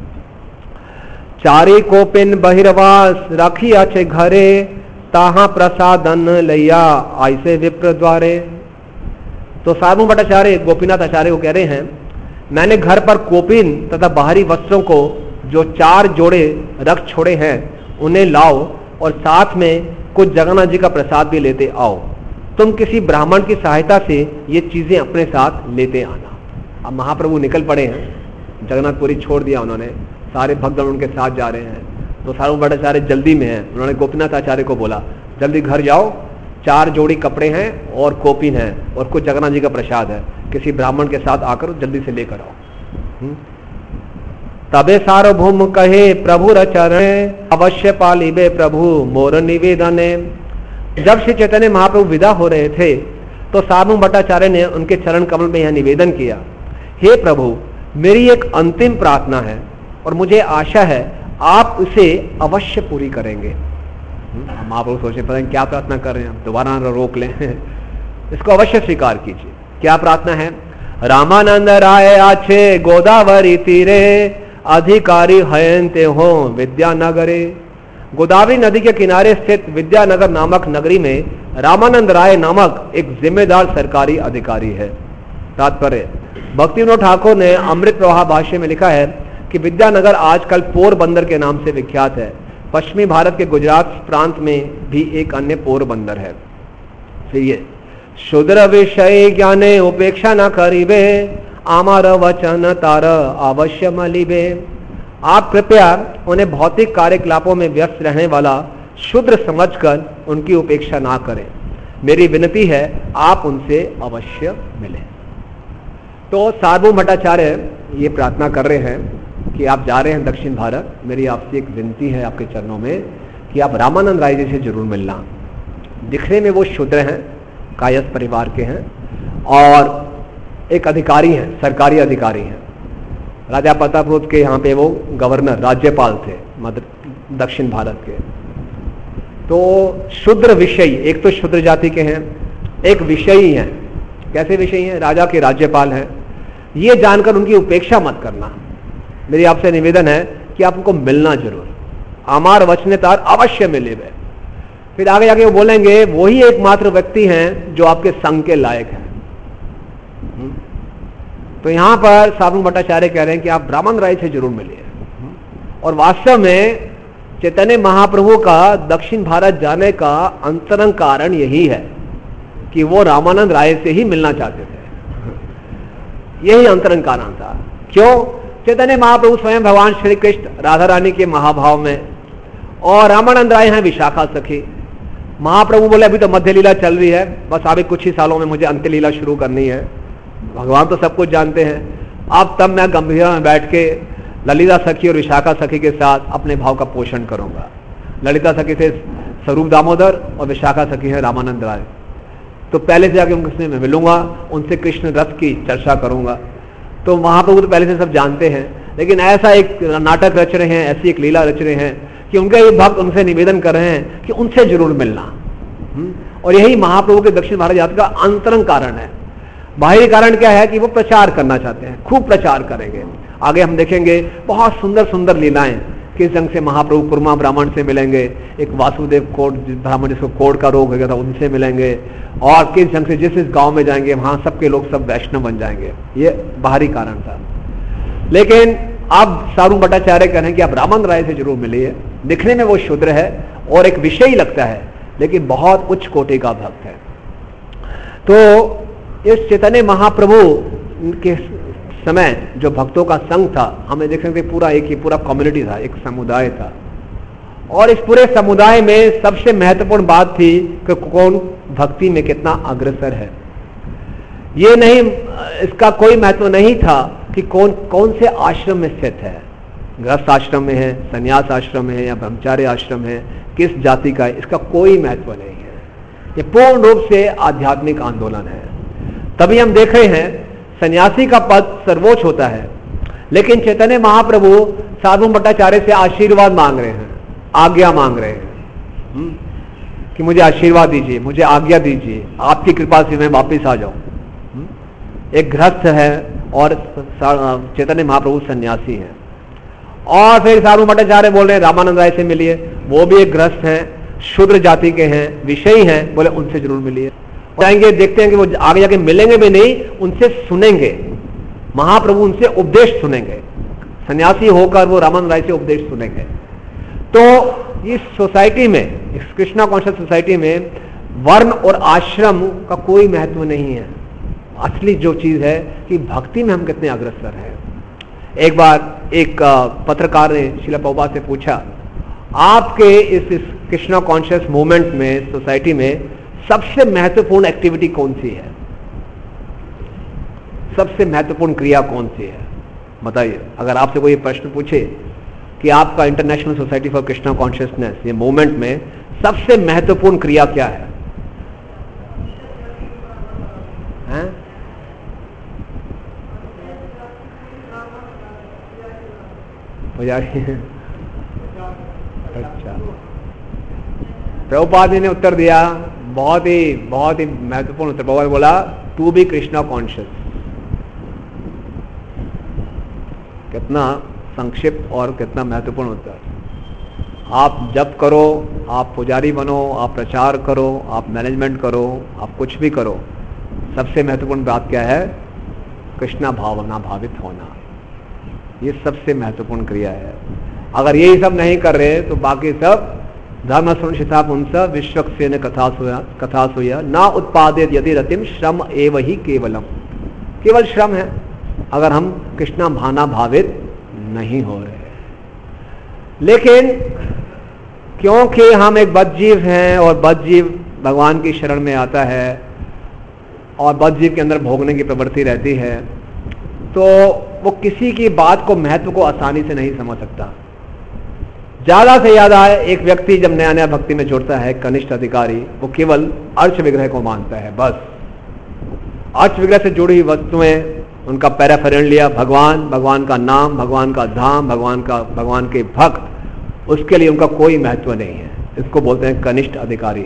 चारी कोपिन बहिर्वास राखी अच्छे घरे, ताहा प्रसादन लैया ऐसे विप्र द्वारे। तो सार्वभौम भट्टाचार्य गोपीनाथ आचार्य को कह रहे हैं, मैंने घर पर कोपिन तथा बाहरी वस्त्रों को जो चार जोड़े रख छोड़े हैं उन्हें लाओ, और साथ में कुछ जगन्नाथ जी का प्रसाद भी लेते आओ। तुम किसी ब्राह्मण की सहायता से ये चीजें अपने साथ लेते आना। अब महाप्रभु निकल पड़े हैं, जगन्नाथपुरी छोड़ दिया उन्होंने, सारे भक्तगण उनके साथ जा रहे हैं। तो सार्वभौम भट्टाचार्य जल्दी में हैं, उन्होंने गोपीनाथ आचार्य को बोला, जल्दी घर जाओ, चार जोड़ी कपड़े हैं और कोपिन है और कुछ जगन्नाथ जी का प्रसाद है, किसी ब्राह्मण के साथ आकर जल्दी से लेकर आओ। तबे सार्वभौम कहे प्रभु रचरण, अवश्य पालिबे प्रभु मोर निवेदने। जब श्री चैतन्य महाप्रभु विदा हो रहे थे, तो सार्वभौम भट्टाचार्य ने उनके चरण कमल में यह निवेदन किया, हे प्रभु, मेरी एक अंतिम प्रार्थना है और मुझे आशा है आप उसे अवश्य पूरी करेंगे। महाप्रभु सोचे पता नहीं क्या प्रार्थना कर रहे हैं, दोबारा रोक लें, इसको अवश्य स्वीकार कीजिए। क्या प्रार्थना है? रामानंद राय आछे गोदावरी तीरे, अधिकारी हयंते हो विद्यानगरे। गोदावरी नदी के किनारे स्थित विद्यानगर नामक नगरी में रामानंद राय नामक एक जिम्मेदार सरकारी अधिकारी है। तात्पर्य, भक्ति विनोद ठाकुर ने अमृत प्रवाह भाष्य में लिखा है कि विद्यानगर आजकल पोरबंदर के नाम से विख्यात है। पश्चिमी भारत के गुजरात प्रांत में भी एक अन्य पोरबंदर है। फिर ये शूद्र विषय ज्ञाने उपेक्षा न करीबे, आमार वचन तार अवश्य मलिबे। आप कृपया उन्हें भौतिक कार्यकलापों में व्यस्त रहने वाला शूद्र समझकर उनकी उपेक्षा ना करें। मेरी विनती है आप उनसे अवश्य मिलें। तो सार्वभौम भट्टाचार्य ये प्रार्थना कर रहे हैं कि आप जा रहे हैं दक्षिण भारत, मेरी आपसे एक विनती है आपके चरणों में कि आप रामानंद राय जी से जरूर मिलना। दिखने में वो शूद्र हैं, कायस्थ परिवार के हैं और एक अधिकारी हैं, सरकारी अधिकारी हैं। राजा प्रताप के यहाँ पे वो गवर्नर राज्यपाल थे मध्य दक्षिण भारत के। तो शूद्र विषयी, एक तो शूद्र जाति के हैं, एक विषयी हैं। कैसे विषयी हैं? राजा के राज्यपाल हैं। ये जानकर उनकी उपेक्षा मत करना। मेरी आपसे निवेदन है कि आप उनको मिलना जरूर। आमार वचने तार अवश्य मिले वे। फिर आगे जाके वो बोलेंगे वही एकमात्र व्यक्ति हैं जो आपके संग के लायक हैं। तो यहां पर सार्वभौम भट्टाचार्य कह रहे हैं कि आप ब्राह्मण राय से जरूर मिलिए। और वास्तव में चैतन्य महाप्रभु का दक्षिण भारत जाने का अंतरंग कारण यही है कि वो रामानंद राय से ही मिलना चाहते थे। यही अंतरंग कारण था। क्यों? चैतन्य महाप्रभु स्वयं भगवान श्री कृष्ण राधा रानी के महाभाव में, और रामानंद राय हैं विशाखा सखी। महाप्रभु बोले अभी तो मध्य लीला चल रही है, बस अभी कुछ ही सालों में मुझे अंत्य लीला शुरू करनी है। भगवान तो सब कुछ जानते हैं। अब तब मैं गंभीरा में बैठ के ललिता सखी और विशाखा सखी के साथ अपने भाव का पोषण करूंगा। ललिता सखी से स्वरूप दामोदर और विशाखा सखी है रामानंद राय। तो पहले से जाके उनसे मैं मिलूंगा, उनसे कृष्ण रस की चर्चा करूंगा। तो महाप्रभु तो पहले से सब जानते हैं, लेकिन ऐसा एक नाटक रच रहे हैं, ऐसी एक लीला रच रहे हैं कि उनके ये भक्त उनसे निवेदन कर रहे हैं कि उनसे जरूर मिलना। और यही महाप्रभु के दक्षिण भारत यात्रा का अंतरंग कारण है। बाहरी कारण क्या है कि वो प्रचार करना चाहते हैं, खूब प्रचार करेंगे। आगे हम देखेंगे बहुत सुंदर सुंदर लीलाएं किस ढंग से महाप्रभु कुर्मा ब्राह्मण से मिलेंगे, एक वासुदेव कोड ब्राह्मण जिसको कोड का रोग हो गया था उनसे मिलेंगे, और किस ढंग से जिस इस गांव में जाएंगे वहां सबके लोग सब वैष्णव बन जाएंगे। ये बाहरी कारण था। लेकिन अब सारूण भट्टाचार्य कह रहे हैं कि आप रामन राय से जरूर मिलिए, दिखने में वो शूद्र है और एक विषयी लगता है लेकिन बहुत उच्च कोटि का भक्त है। तो इस चैतन्य महाप्रभु के समय जो भक्तों का संघ था, हमें देख सकते पूरा एक ही पूरा कम्युनिटी था, एक समुदाय था, और इस पूरे समुदाय में सबसे महत्वपूर्ण बात थी कि कौन भक्ति में कितना अग्रसर है। ये नहीं, इसका कोई महत्व नहीं था कि कौन कौन से आश्रम में स्थित है, गृहस्थ आश्रम में है, संन्यास आश्रम में है या ब्रह्मचार्य आश्रम है, किस जाति का है, इसका कोई महत्व नहीं है। ये पूर्ण रूप से आध्यात्मिक आंदोलन है। तभी हम देख रहे हैं सन्यासी का पद सर्वोच्च होता है, लेकिन चैतन्य महाप्रभु साधु भट्टाचार्य से आशीर्वाद मांग रहे हैं, आज्ञा मांग रहे हैं कि मुझे आशीर्वाद दीजिए, मुझे आज्ञा दीजिए, आपकी कृपा से मैं वापिस आ जाऊं। एक गृहस्थ है और चैतन्य महाप्रभु सन्यासी हैं। और फिर साधु भट्टाचार्य बोल रहे हैं रामानंद राय से मिलिए, वो भी एक गृहस्थ हैं, शूद्र जाति के हैं, विषयी हैं, बोले उनसे जरूर मिलिए। जाएंगे, देखते हैं कि वो आगे जाके मिलेंगे भी नहीं, उनसे सुनेंगे, महाप्रभु उनसे उपदेश सुनेंगे, सन्यासी होकर वो रामानंद राय से उपदेश सुनेंगे। तो इस सोसाइटी में, इस कृष्णा कॉन्शियस सोसाइटी में वर्ण और आश्रम का कोई महत्व नहीं है। असली जो चीज है कि भक्ति में हम कितने अग्रसर हैं। एक बार एक पत्रकार ने श्रील प्रभुपाद से पूछा, आपके इस, इस कृष्णा कॉन्शियस मूवमेंट में, सोसाइटी में सबसे महत्वपूर्ण एक्टिविटी कौन सी है, सबसे महत्वपूर्ण क्रिया कौन सी है, बताइए। अगर आपसे कोई प्रश्न पूछे कि आपका international society for Krishna consciousness, ये मूवमेंट में सबसे महत्वपूर्ण क्रिया क्या है, हैं? अच्छा, प्रभुपाद जी ने उत्तर दिया, बहुत ही बहुत ही महत्वपूर्ण उत्तर। प्रभुपाद बोला, टू बी कृष्णा कॉन्शियस। कितना संक्षिप्त और कितना महत्वपूर्ण उत्तर। आप जप करो, आप पुजारी बनो, आप प्रचार करो, आप मैनेजमेंट करो, आप कुछ भी करो, सबसे महत्वपूर्ण बात क्या है, कृष्णा भावना भावित होना। ये सबसे महत्वपूर्ण क्रिया है। अगर यही सब नहीं कर रहे तो बाकी सब धर्म सुनिश्चिता पुंस विश्वक्सेन कथा सोया कथा सोया ना उत्पादित यदि रतिम श्रम एव ही केवलम। केवल श्रम है अगर हम कृष्णा भावना भावित नहीं हो रहे। लेकिन क्योंकि हम एक बद्धजीव हैं और बद्धजीव भगवान की शरण में आता है और बद्धजीव के अंदर भोगने की प्रवृत्ति रहती है, तो वो किसी की बात को, महत्व को आसानी से नहीं समझ सकता। ज्यादा से ज्यादा एक व्यक्ति जब नया नया भक्ति में जुड़ता है, कनिष्ठ अधिकारी, वो केवल अर्च विग्रह को मानता है, बस अर्च विग्रह से जुड़ी हुई वस्तुएं, उनका पैराफेरन लिया, भगवान, भगवान का नाम, भगवान का धाम, भगवान का भगवान के भक्त, उसके लिए उनका कोई महत्व नहीं है। इसको बोलते हैं कनिष्ठ अधिकारी।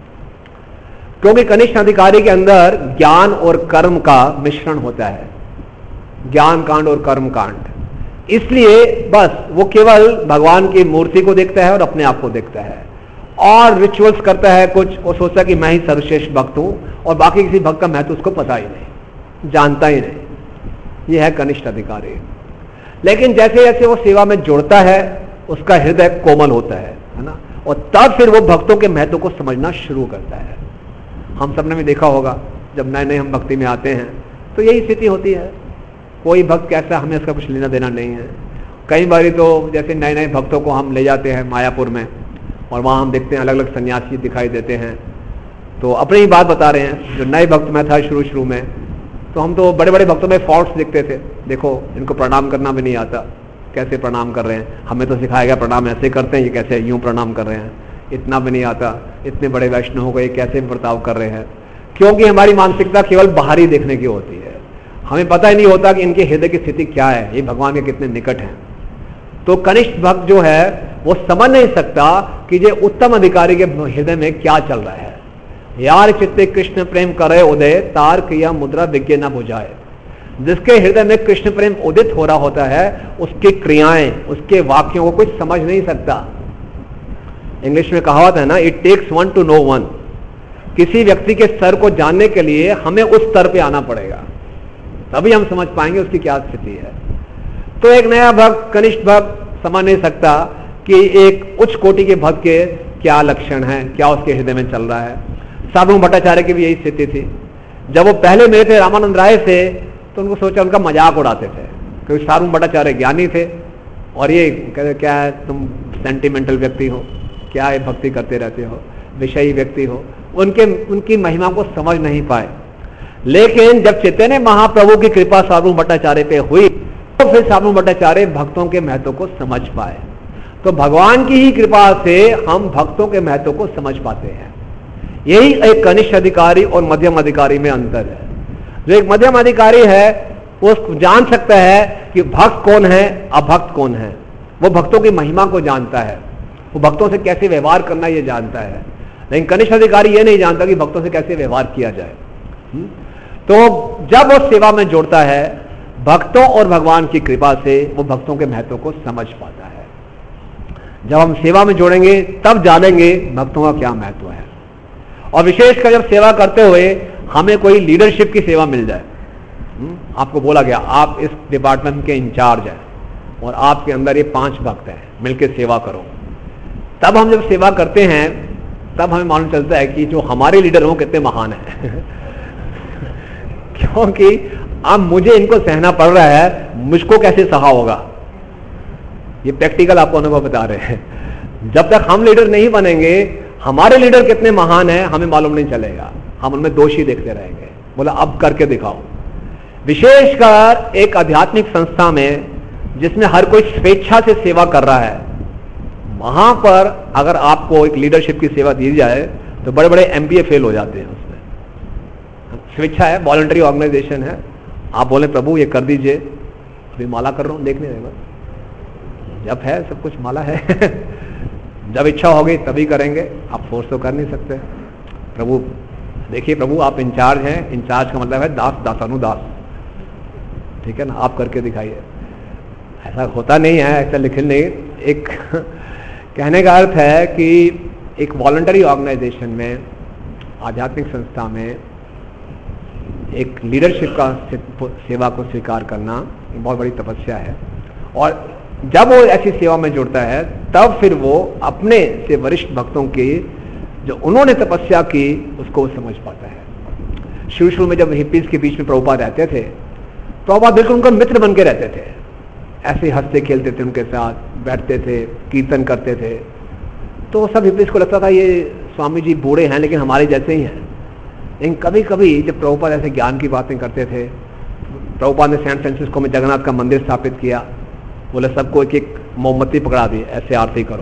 क्योंकि कनिष्ठ अधिकारी के अंदर ज्ञान और कर्म का मिश्रण होता है, ज्ञान कांड और कर्म कांड। इसलिए बस वो केवल भगवान की मूर्ति को देखता है और अपने आप को देखता है और रिचुअल्स करता है कुछ, और सोचता है कि मैं ही सर्वश्रेष्ठ भक्त हूं और बाकी किसी भक्त का महत्व उसको पता ही नहीं, जानता ही नहीं। यह है कनिष्ठ अधिकारी। लेकिन जैसे जैसे वो सेवा में जुड़ता है, उसका हृदय कोमल होता है, है ना, और तब फिर वो भक्तों के महत्व को समझना शुरू करता है। हम सबने भी देखा होगा, जब नए नए हम भक्ति में आते हैं तो यही स्थिति होती है। कोई भक्त कैसा, हमें इसका कुछ लेना देना नहीं है। कई बारी तो जैसे नए नए भक्तों को हम ले जाते हैं मायापुर में, और वहाँ हम देखते हैं अलग अलग सन्यासी दिखाई देते हैं। तो अपनी ही बात बता रहे हैं, जो नए भक्त में था शुरू शुरू में, तो हम तो बड़े बड़े भक्तों में फॉल्ट्स देखते थे। देखो इनको प्रणाम करना भी नहीं आता, कैसे प्रणाम कर रहे हैं, हमें तो सिखाया गया प्रणाम ऐसे करते हैं, ये कैसे यूं प्रणाम कर रहे हैं, इतना भी नहीं आता, इतने बड़े वैष्णव हो गए कैसे बर्ताव कर रहे हैं। क्योंकि हमारी मानसिकता केवल बाहरी देखने की होती है, हमें पता ही नहीं होता कि इनके हृदय की स्थिति क्या है, ये भगवान के कितने निकट हैं। तो कनिष्ठ भक्त जो है वो समझ नहीं सकता कि ये उत्तम अधिकारी के हृदय में क्या चल रहा है। यार चित्ते कृष्ण प्रेम करे उदय, तार क्रिया मुद्रा विज्ञ न बुझाए। जिसके हृदय में कृष्ण प्रेम उदित हो रहा होता है, उसकी क्रियाएं, उसके वाक्यों को कोई समझ नहीं सकता। इंग्लिश में कहावत है ना, it takes one to know one. किसी व्यक्ति के स्तर को जानने के लिए हमें उस स्तर पे आना पड़ेगा, तभी हम समझ पाएंगे उसकी क्या स्थिति है। तो एक नया भक्त, कनिष्ठ भक्त समझ नहीं सकता कि एक उच्च कोटि के भक्त के क्या लक्षण है, क्या उसके हृदय में चल रहा है। साधु भट्टाचार्य की भी यही स्थिति थी। जब वो पहले मिले थे रामानंद राय से, तो उनको सोचा, उनका मजाक उड़ाते थे, क्योंकि साधु भट्टाचार्य ज्ञानी थे और ये कहते क्या है, तुम सेंटिमेंटल व्यक्ति हो, क्या है भक्ति करते रहते हो, विषयी व्यक्ति हो। उनके उनकी महिमा को समझ नहीं पाए। लेकिन जब चैतन्य महाप्रभु की कृपा साधु भट्टाचार्य पे हुई, तो फिर साधु भट्टाचार्य भक्तों के महत्व को समझ पाए। तो भगवान की ही कृपा से हम भक्तों के महत्व को समझ पाते हैं। यही एक कनिष्ठ अधिकारी और मध्यम अधिकारी में अंतर है। जो एक मध्यम अधिकारी है वो जान सकता है कि भक्त कौन है, अभक्त कौन है। वो भक्तों की महिमा को जानता है, वो भक्तों से कैसे व्यवहार करना ये जानता है। लेकिन कनिष्ठ अधिकारी ये नहीं जानता कि भक्तों से कैसे व्यवहार किया जाए। तो जब वो सेवा में जोड़ता है, भक्तों और भगवान की कृपा से वो भक्तों के महत्व को समझ पाता है। जब हम सेवा में जोड़ेंगे तब जानेंगे भक्तों का क्या महत्व है। और विशेषकर जब सेवा करते हुए हमें कोई लीडरशिप की सेवा मिल जाए, आपको बोला गया आप इस डिपार्टमेंट के इंचार्ज हैं और आपके अंदर ये पांच भक्त हैं, मिलकर सेवा करो। तब हम जब सेवा करते हैं तब हमें मालूम चलता है कि जो हमारे लीडर हो कितने महान हैं क्योंकि अब मुझे इनको सहना पड़ रहा है, मुझको कैसे सहा होगा। ये प्रैक्टिकल आपको अनुभव बता रहे हैं। जब तक हम लीडर नहीं बनेंगे, हमारे लीडर कितने महान हैं हमें मालूम नहीं चलेगा, हम उनमें दोषी देखते रहेंगे। बोला अब करके दिखाओ। विशेषकर एक आध्यात्मिक संस्था में जिसमें हर कोई स्वेच्छा से सेवा कर रहा है, वहां पर अगर आपको एक लीडरशिप की सेवा दी जाए तो बड़े बड़े एमबीए फेल हो जाते हैं। उसमें स्वेच्छा है, वॉलंटरी ऑर्गेनाइजेशन है। आप बोले प्रभु ये कर दीजिए, अभी माला कर रहा हूं, देखने देगा, जब है सब कुछ माला है जब इच्छा होगी तभी करेंगे, आप फोर्स तो कर नहीं सकते। प्रभु देखिए, प्रभु आप इंचार्ज हैं, इंचार्ज का मतलब है दास, दासानुदास, ठीक है ना, आप करके दिखाइए। ऐसा होता नहीं है, ऐसा लिखे नहीं। एक कहने का अर्थ है कि एक वॉलंटरी ऑर्गेनाइजेशन में, आध्यात्मिक संस्था में एक लीडरशिप का सेवा को स्वीकार करना बहुत बड़ी तपस्या है। और जब वो ऐसी सेवा में जुड़ता है तब फिर वो अपने से वरिष्ठ भक्तों की जो उन्होंने तपस्या की उसको वो समझ पाता है। शुरू शुरू में जब हिप्पीज के बीच में प्रभुपाद रहते थे, प्रभुपाद बिल्कुल उनका मित्र बन के रहते थे, ऐसे हंसते खेलते थे, उनके साथ बैठते थे, कीर्तन करते थे। तो सब हिप्पीज को लगता था ये स्वामी जी बूढ़े हैं लेकिन हमारे जैसे ही हैं। लेकिन कभी कभी जब प्रभुपाद ऐसे ज्ञान की बातें करते थे, प्रभुपाद ने सैन फ्रांसिस्को में जगन्नाथ का मंदिर स्थापित किया। बोले सबको एक एक मोमबत्ती पकड़ा दी, ऐसे आरती करो।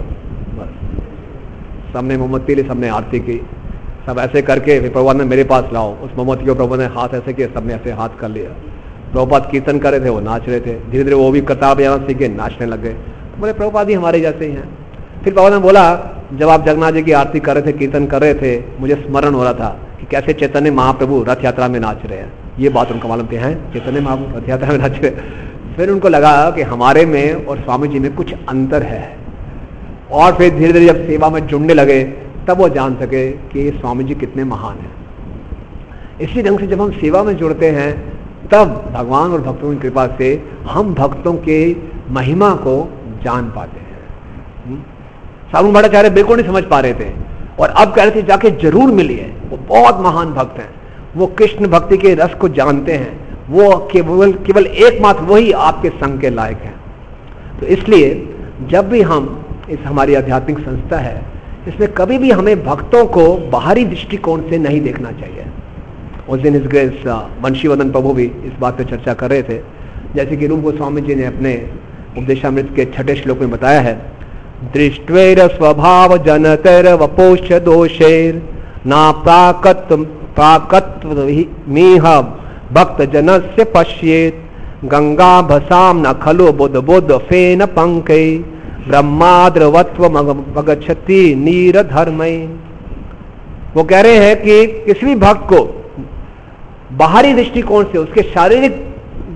बस सबने मोमबत्ती ली, सबने आरती की। सब ऐसे करके फिर प्रभुपाद ने मेरे पास लाओ, उस मोमबत्ती को प्रभुपाद ने हाथ ऐसे किया, सबने ऐसे हाथ कर लिया। प्रभुपाद कीर्तन कर रहे थे, वो नाच रहे थे। धीरे धीरे वो भी कतार बजाना सीखे, नाचने लग गए। बोले प्रभुपाद ही हमारे जैसे ही हैं। फिर प्रभुपाद ने बोला जब आप जगन्नाथ जी की आरती कर रहे थे, कीर्तन कर रहे थे, मुझे स्मरण हो रहा था कि कैसे चैतन्य महाप्रभु रथ यात्रा में नाच रहे हैं। ये बात उनको मालूम थी, हैं चैतन्य महाप्रभु रथ यात्रा में नाच रहे। फिर उनको लगा कि हमारे में और स्वामी जी में कुछ अंतर है। और फिर धीरे धीरे जब सेवा में जुड़ने लगे तब वो जान सके कि स्वामी जी कितने महान हैं। इसी ढंग से जब हम सेवा में जुड़ते हैं तब भगवान और भक्तों की कृपा से हम भक्तों के महिमा को जान पाते हैं। साधु भट्टाचार्य बिल्कुल नहीं समझ पा रहे थे और अब कह रहे थे जाके जरूर मिलिए, वो बहुत महान भक्त हैं, वो कृष्ण भक्ति के रस को जानते हैं, वो केवल केवल एकमात्र वही आपके संग के लायक हैं। तो इसलिए जब भी हम इस हमारी आध्यात्मिक संस्था है, इसमें कभी भी हमें भक्तों को बाहरी दृष्टिकोण से नहीं देखना चाहिए। उस दिन इस ग्रेस वंशीवदन प्रभु भी इस बात पर चर्चा कर रहे थे, जैसे कि रूप गोस्वामी जी ने अपने उपदेशामृत के छठे श्लोक में बताया है, दृष्टवेर स्वभाव जनतर वपोष दोषेर ना प्राकत प्राकत्व मीह भक्त जनस्य पश्येत गंगा भसाम न खलो बुद्ध बुद्ध फेन पंके ब्रह्माद्रवत्व मगच्छति नीर धर्मय। वो कह रहे हैं कि किसी भी भक्त को बाहरी दृष्टिकोण से, उसके शारीरिक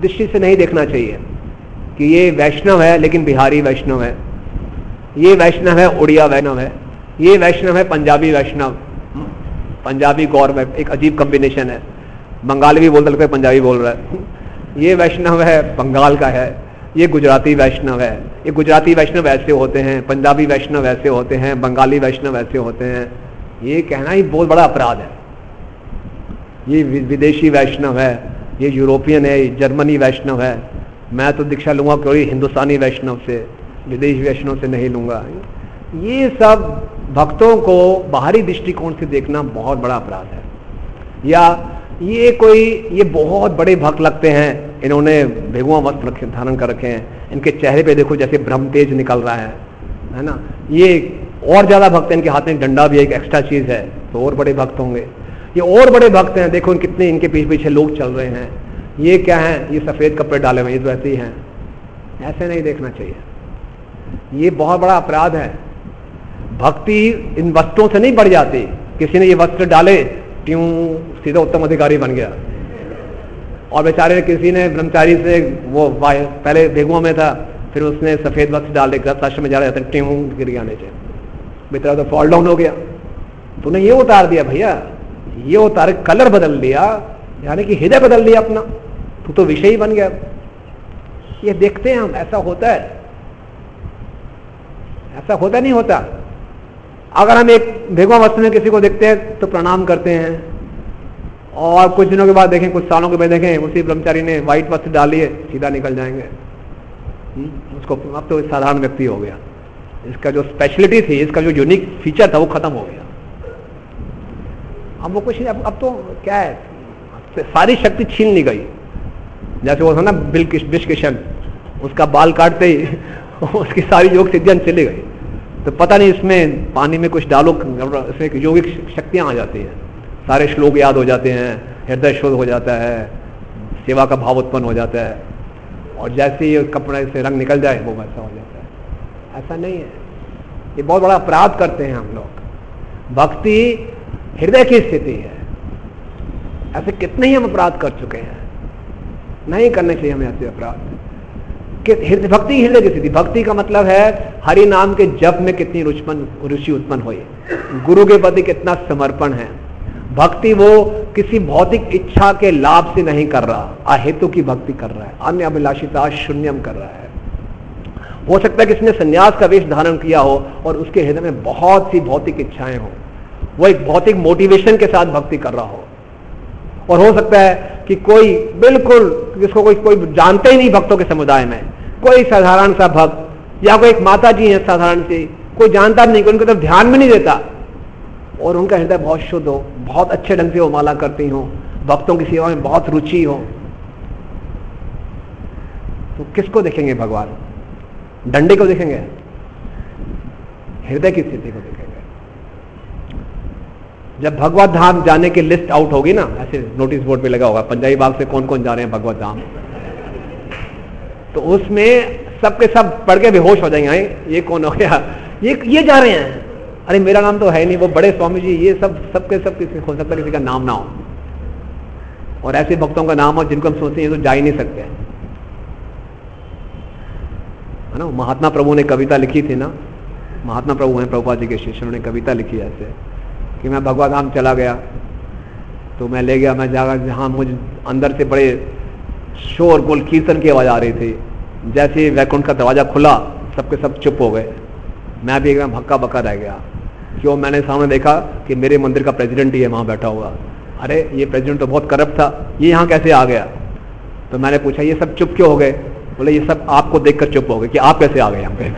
दृष्टि से नहीं देखना चाहिए कि ये वैष्णव है लेकिन बिहारी वैष्णव है, ये वैष्णव है उड़िया वैष्णव है, ये वैष्णव है पंजाबी वैष्णव, पंजाबी गौर, एक अजीब कॉम्बिनेशन है, बंगाली भी बोलता लगता है पंजाबी बोल रहा है, ये वैष्णव है बंगाल का है, ये गुजराती वैष्णव है, ये गुजराती वैष्णव ऐसे होते हैं, पंजाबी वैष्णव ऐसे होते हैं, बंगाली वैष्णव ऐसे होते हैं। ये कहना ही बहुत बड़ा अपराध है। ये विदेशी वैष्णव है, ये यूरोपियन है, ये जर्मनी वैष्णव है। मैं तो दीक्षा लूंगा कोई हिंदुस्तानी वैष्णव से, विदेशी वैष्णव से नहीं लूंगा। ये सब भक्तों को बाहरी दृष्टिकोण से देखना बहुत बड़ा अपराध है। या ये कोई ये बहुत बड़े भक्त लगते हैं, इन्होंने भेगुआ वस्त्र धारण कर रखे हैं, इनके चेहरे पे देखो जैसे ब्रह्म तेज निकल रहा है, है ना। ये और ज्यादा भक्त हैं, इनके हाथ में डंडा भी एक एक्स्ट्रा चीज है, तो और बड़े भक्त होंगे। ये और बड़े भक्त हैं, देखो कितने इनके पीछे पीछे लोग चल रहे हैं। ये क्या है, ये सफेद कपड़े डाले हुए, ये तो ऐसे ही हैं। ऐसे नहीं देखना चाहिए, ये बहुत बड़ा अपराध है। भक्ति इन वस्त्रों से नहीं बढ़ जाती। किसी ने ये वस्त्र डाले, ट्यूं सीधा उत्तम अधिकारी बन गया, और बेचारे किसी ने ब्रह्मचारी से, वो पहले भेगुआ में था, फिर उसने सफेद वस्त्र डाल दिया, आश्रम में जा रहा था, ट्यूं गिर गया नीचे, बेचारा तो फॉल डाउन हो गया। तूने ये उतार दिया भैया, ये उतार, कलर बदल दिया, यानी कि हृदय बदल दिया अपना, तू तो विषय ही बन गया। ये देखते हैं हम, ऐसा होता है, ऐसा होता नहीं होता। अगर हम एक भेगुआ वस्त्र में किसी को देखते हैं तो प्रणाम करते हैं, और कुछ दिनों के बाद देखें, कुछ सालों के बाद देखें उसी ब्रह्मचारी ने व्हाइट वस्त्र डाल लिए, सीधा निकल जाएंगे। उसको अब तो साधारण व्यक्ति हो गया, इसका जो स्पेशलिटी थी, इसका जो यूनिक फीचर था वो खत्म हो गया। अब वो कुछ नहीं, अब, अब तो क्या है, सारी शक्ति छीन ली गई। जैसे वो था ना बिल विश किशन, उसका बाल काटते ही उसकी सारी योग सिद्धियां चली गई। तो पता नहीं इसमें पानी में कुछ डालो, इसमें योगिक शक्तियां आ जाती हैं, सारे श्लोक याद हो जाते हैं, हृदय शुद्ध हो जाता है, सेवा का भाव उत्पन्न हो जाता है, और जैसे ही कपड़े से रंग निकल जाए वो वैसा हो जाता है। ऐसा नहीं है, ये बहुत बड़ा अपराध करते हैं हम लोग। भक्ति हृदय की स्थिति है। ऐसे कितने ही हम अपराध कर चुके हैं, नहीं करने चाहिए हमें ऐसे अपराध। भक्ति हृदय की स्थिति, भक्ति का मतलब है हरि नाम के जप में कितनी रुचि उत्पन्न हुई, गुरु के प्रति कितना समर्पण है। भक्ति वो किसी भौतिक इच्छा के लाभ से नहीं कर रहा, अहेतु की भक्ति कर रहा है, अन्य अभिलाषिता शून्यम कर रहा है। हो सकता है कि इसने संन्यास का वेश धारण किया हो और उसके हृदय में बहुत सी भौतिक इच्छाएं हो, वो एक भौतिक मोटिवेशन के साथ भक्ति कर रहा हो। और हो सकता है कि कोई बिल्कुल जिसको कोई कोई जानते ही नहीं भक्तों के समुदाय में, कोई साधारण सा भक्त या कोई एक माता जी है साधारण सी, कोई जानता नहीं, कोई उनकी तरफ ध्यान में नहीं देता, और उनका हृदय बहुत शुद्ध हो, बहुत अच्छे ढंग से वो माला करती हो, भक्तों की सेवा में बहुत रुचि हो, तो किसको देखेंगे भगवान? डंडे को देखेंगे? हृदय की स्थिति को देखेंगे। जब भगवत धाम जाने की लिस्ट आउट होगी ना, ऐसे नोटिस बोर्ड पे लगा होगा पंजाबी बाग से कौन कौन जा रहे हैं भगवत धाम, तो उसमें सबके सब पढ़ के बेहोश हो जाएंगे। ये कौन हो गया, ये ये जा रहे हैं, अरे मेरा नाम तो है नहीं, वो बड़े स्वामी जी, ये सब सबके सब किसी हो सकता है किसी का नाम ना हो, और ऐसे भक्तों का नाम हो जिनको हम सोचते हैं तो जा ही नहीं सकते, है ना। महात्मा प्रभु ने कविता लिखी थी ना, महात्मा प्रभु हैं प्रभुपाद जी के शिष्य, उन्होंने कविता लिखी ऐसे कि मैं भगवत धाम चला गया तो मैं ले गया, मैं जाकर जहां मुझे अंदर से बड़े शोर गोल कीर्तन की आवाज आ रही थी, जैसे वैकुंठ का दरवाजा खुला सबके सब चुप हो गए, मैं भी एकदम हक्का बक्का रह गया। क्यों? मैंने सामने देखा कि मेरे मंदिर का प्रेसिडेंट ही है वहां बैठा हुआ। अरे ये प्रेसिडेंट तो बहुत करप्ट था, ये यहाँ कैसे आ गया? तो मैंने पूछा ये सब चुप क्यों हो गए? बोले ये सब आपको देखकर चुप हो गए कि आप कैसे आ गए यहाँ पे।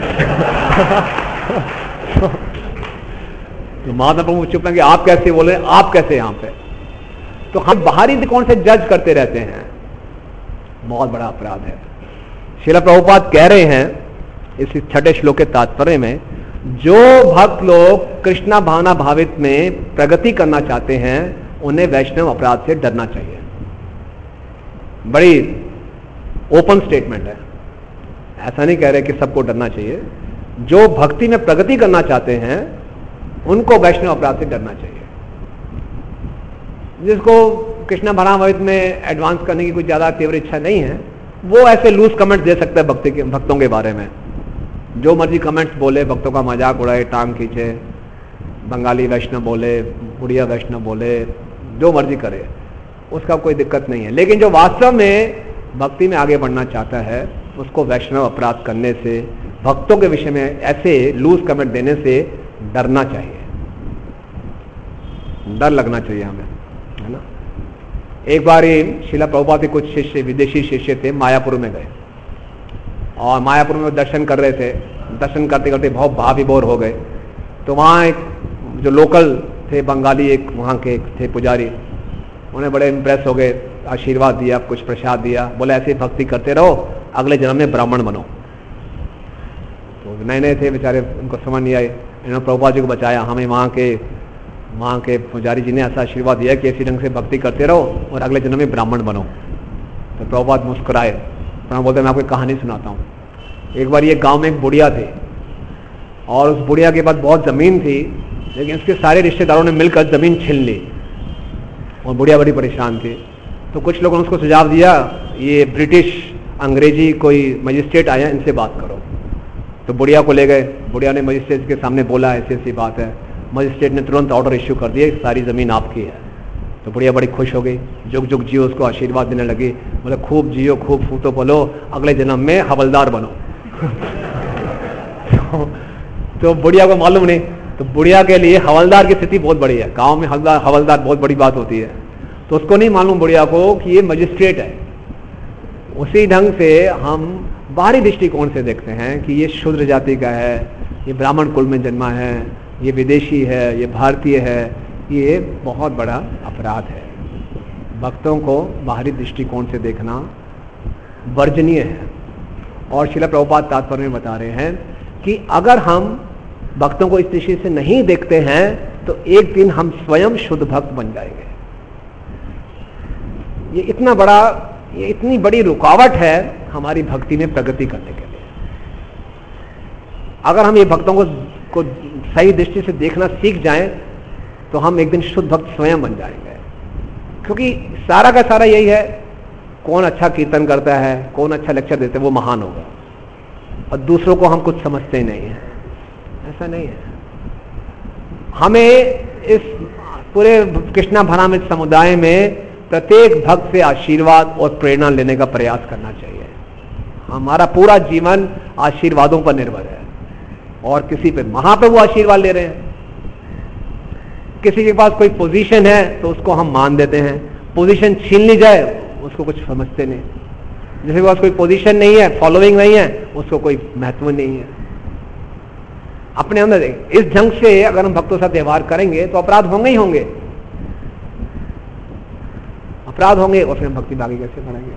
तो महात्मा प्रभु चुप लगे, आप कैसे? बोले आप कैसे यहाँ पे? तो हम बाहरी दृष्टिकोण से जज करते रहते हैं, बहुत बड़ा अपराध है। श्रील प्रभुपाद कह रहे हैं इस छठे श्लोक के तात्पर्य में, जो भक्त लोग कृष्णा भावना भावित में प्रगति करना चाहते हैं उन्हें वैष्णव अपराध से डरना चाहिए। बड़ी ओपन स्टेटमेंट है, ऐसा नहीं कह रहे कि सबको डरना चाहिए। जो भक्ति में प्रगति करना चाहते हैं उनको वैष्णव अपराध से डरना चाहिए। जिसको कृष्णा भावना भावित में एडवांस करने की कुछ ज्यादा तीव्र इच्छा नहीं है, वो ऐसे लूज कमेंट्स दे सकता है भक्ति के भक्तों के बारे में, जो मर्जी कमेंट्स बोले, भक्तों का मजाक उड़ाए, टांग खींचे, बंगाली वैष्णव बोले, उड़िया वैष्णव बोले, जो मर्जी करे, उसका कोई दिक्कत नहीं है। लेकिन जो वास्तव में भक्ति में आगे बढ़ना चाहता है, उसको वैष्णव अपराध करने से, भक्तों के विषय में ऐसे लूज कमेंट देने से डरना चाहिए, डर लगना चाहिए हमें, है ना। एक बार ही श्रीला प्रभुपाद के कुछ शिष्य, विदेशी शिष्य थे, मायापुर में गए और मायापुर में दर्शन कर रहे थे। दर्शन करते करते बहुत भाविभोर हो गए। तो वहाँ एक जो लोकल थे बंगाली, एक वहाँ के थे पुजारी, उन्हें बड़े इम्प्रेस हो गए, आशीर्वाद दिया, कुछ प्रसाद दिया, बोले ऐसे भक्ति करते रहो, अगले जन्म में ब्राह्मण बनो। तो नए नए थे बेचारे, उनको समझ नहीं आए। इन्होंने प्रभुपाद जी को बचाया, हमें वहाँ के वहाँ के पुजारी जी ने ऐसा आशीर्वाद दिया कि इसी ढंग से भक्ति करते रहो और अगले जन्म में ब्राह्मण बनो। तो प्रभुपाद मुस्कुराए, तो बोलते मैं आपको कहानी सुनाता हूँ। एक बार ये गांव में एक बुढ़िया थे और उस बुढ़िया के पास बहुत ज़मीन थी, लेकिन उसके सारे रिश्तेदारों ने मिलकर ज़मीन छीन ली और बुढ़िया बड़ी परेशान थी। तो कुछ लोगों ने उसको सुझाव दिया, ये ब्रिटिश अंग्रेजी कोई मजिस्ट्रेट आया, इनसे बात करो। तो बुढ़िया को ले गए, बुढ़िया ने मजिस्ट्रेट के सामने बोला ऐसी ऐसी बात है। मजिस्ट्रेट ने तुरंत ऑर्डर इश्यू कर दिया, सारी ज़मीन आपकी है। तो बुढ़िया बड़ी खुश हो गई, जुग जुग जियो, उसको आशीर्वाद देने लगी, बोले खूब जियो, खूब फूटो बोलो, अगले जन्म में हवलदार बनो। तो, तो बुढ़िया को मालूम नहीं, तो बुढ़िया के लिए हवलदार की स्थिति बहुत बड़ी है, गांव में हवलदार हवलदार बहुत बड़ी बात होती है। तो उसको नहीं मालूम बुढ़िया को कि ये मजिस्ट्रेट है। उसी ढंग से हम बाहरी दृष्टिकोण से देखते हैं कि ये शूद्र जाति का है, ये ब्राह्मण कुल में जन्मा है, ये विदेशी है, ये भारतीय है, ये बहुत बड़ा अपराध है। भक्तों को बाहरी दृष्टिकोण से देखना वर्जनीय है। और श्रील प्रभुपाद तात्पर्य में बता रहे हैं कि अगर हम भक्तों को इस दृष्टि से नहीं देखते हैं तो एक दिन हम स्वयं शुद्ध भक्त बन जाएंगे। ये इतना बड़ा, ये इतनी बड़ी रुकावट है हमारी भक्ति में प्रगति करने के लिए। अगर हम ये भक्तों को, को सही दृष्टि से देखना सीख जाएं तो हम एक दिन शुद्ध भक्त स्वयं बन जाएंगे। क्योंकि सारा का सारा यही है, कौन अच्छा कीर्तन करता है, कौन अच्छा लेक्चर देता है, वो महान होगा, और दूसरों को हम कुछ समझते ही नहीं है। ऐसा नहीं है। हमें इस पूरे कृष्णा भरामृत समुदाय में प्रत्येक भक्त से आशीर्वाद और प्रेरणा लेने का प्रयास करना चाहिए। हमारा पूरा जीवन आशीर्वादों पर निर्भर है और किसी पे महाप्रभु आशीर्वाद ले रहे हैं। किसी के पास कोई पोजीशन है तो उसको हम मान देते हैं, पोजीशन छीन ली जाए उसको कुछ समझते नहीं। जिसके पास कोई पोजीशन नहीं है, फॉलोइंग नहीं है, उसको कोई महत्व नहीं है। अपने अंदर इस ढंग से अगर हम भक्तों के साथ व्यवहार करेंगे तो अपराध होंगे ही होंगे, अपराध होंगे, और फिर हम भक्ति बागी कैसे बढ़ेंगे।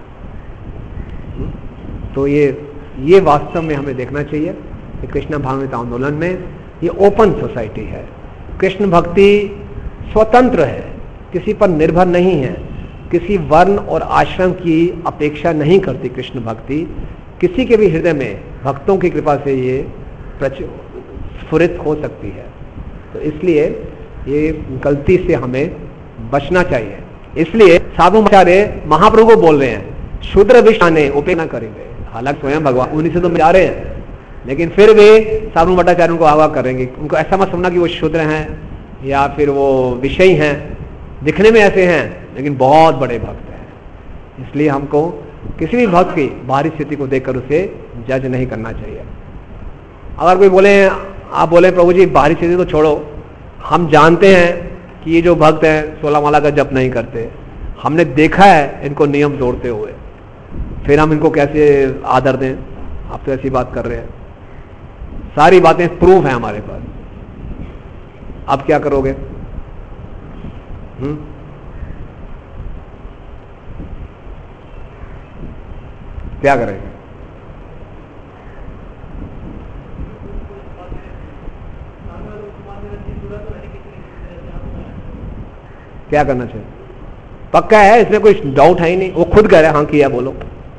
तो ये ये वास्तव में हमें देखना चाहिए कि कृष्ण भावनामृत आंदोलन में ये ओपन सोसाइटी है। कृष्ण भक्ति स्वतंत्र है, किसी पर निर्भर नहीं है, किसी वर्ण और आश्रम की अपेक्षा नहीं करती। कृष्ण भक्ति किसी के भी हृदय में भक्तों की कृपा से ये स्फुरित हो सकती है। तो इसलिए ये गलती से हमें बचना चाहिए। इसलिए साधु आचार्य महाप्रभु को बोल रहे हैं, शूद्र विष्णाने उपेक्षा न करेंगे। हालांकि स्वयं भगवान उन्हीं से तो जा रहे हैं, लेकिन फिर वे साधु भट्टाचार्य उनको आगाह करेंगे। उनको ऐसा मत समझना कि वो शूद्र हैं या फिर वो विषयी हैं, दिखने में ऐसे हैं लेकिन बहुत बड़े भक्त हैं। इसलिए हमको किसी भी भक्त की बाहरी स्थिति को देखकर उसे जज नहीं करना चाहिए। अगर कोई बोले, आप बोले प्रभु जी बाहरी स्थिति तो छोड़ो, हम जानते हैं कि ये जो भक्त हैं सोलह माला का जप नहीं करते, हमने देखा है इनको नियम तोड़ते हुए, फिर हम इनको कैसे आदर दें? आप तो ऐसी बात कर रहे हैं, सारी बातें प्रूफ है हमारे पास। अब क्या करोगे? हम्म क्या करेंगे? क्या करना चाहिए? पक्का है, इसमें कोई डाउट है ही नहीं। वो खुद कह रहे हैं हाँ किया, बोलो।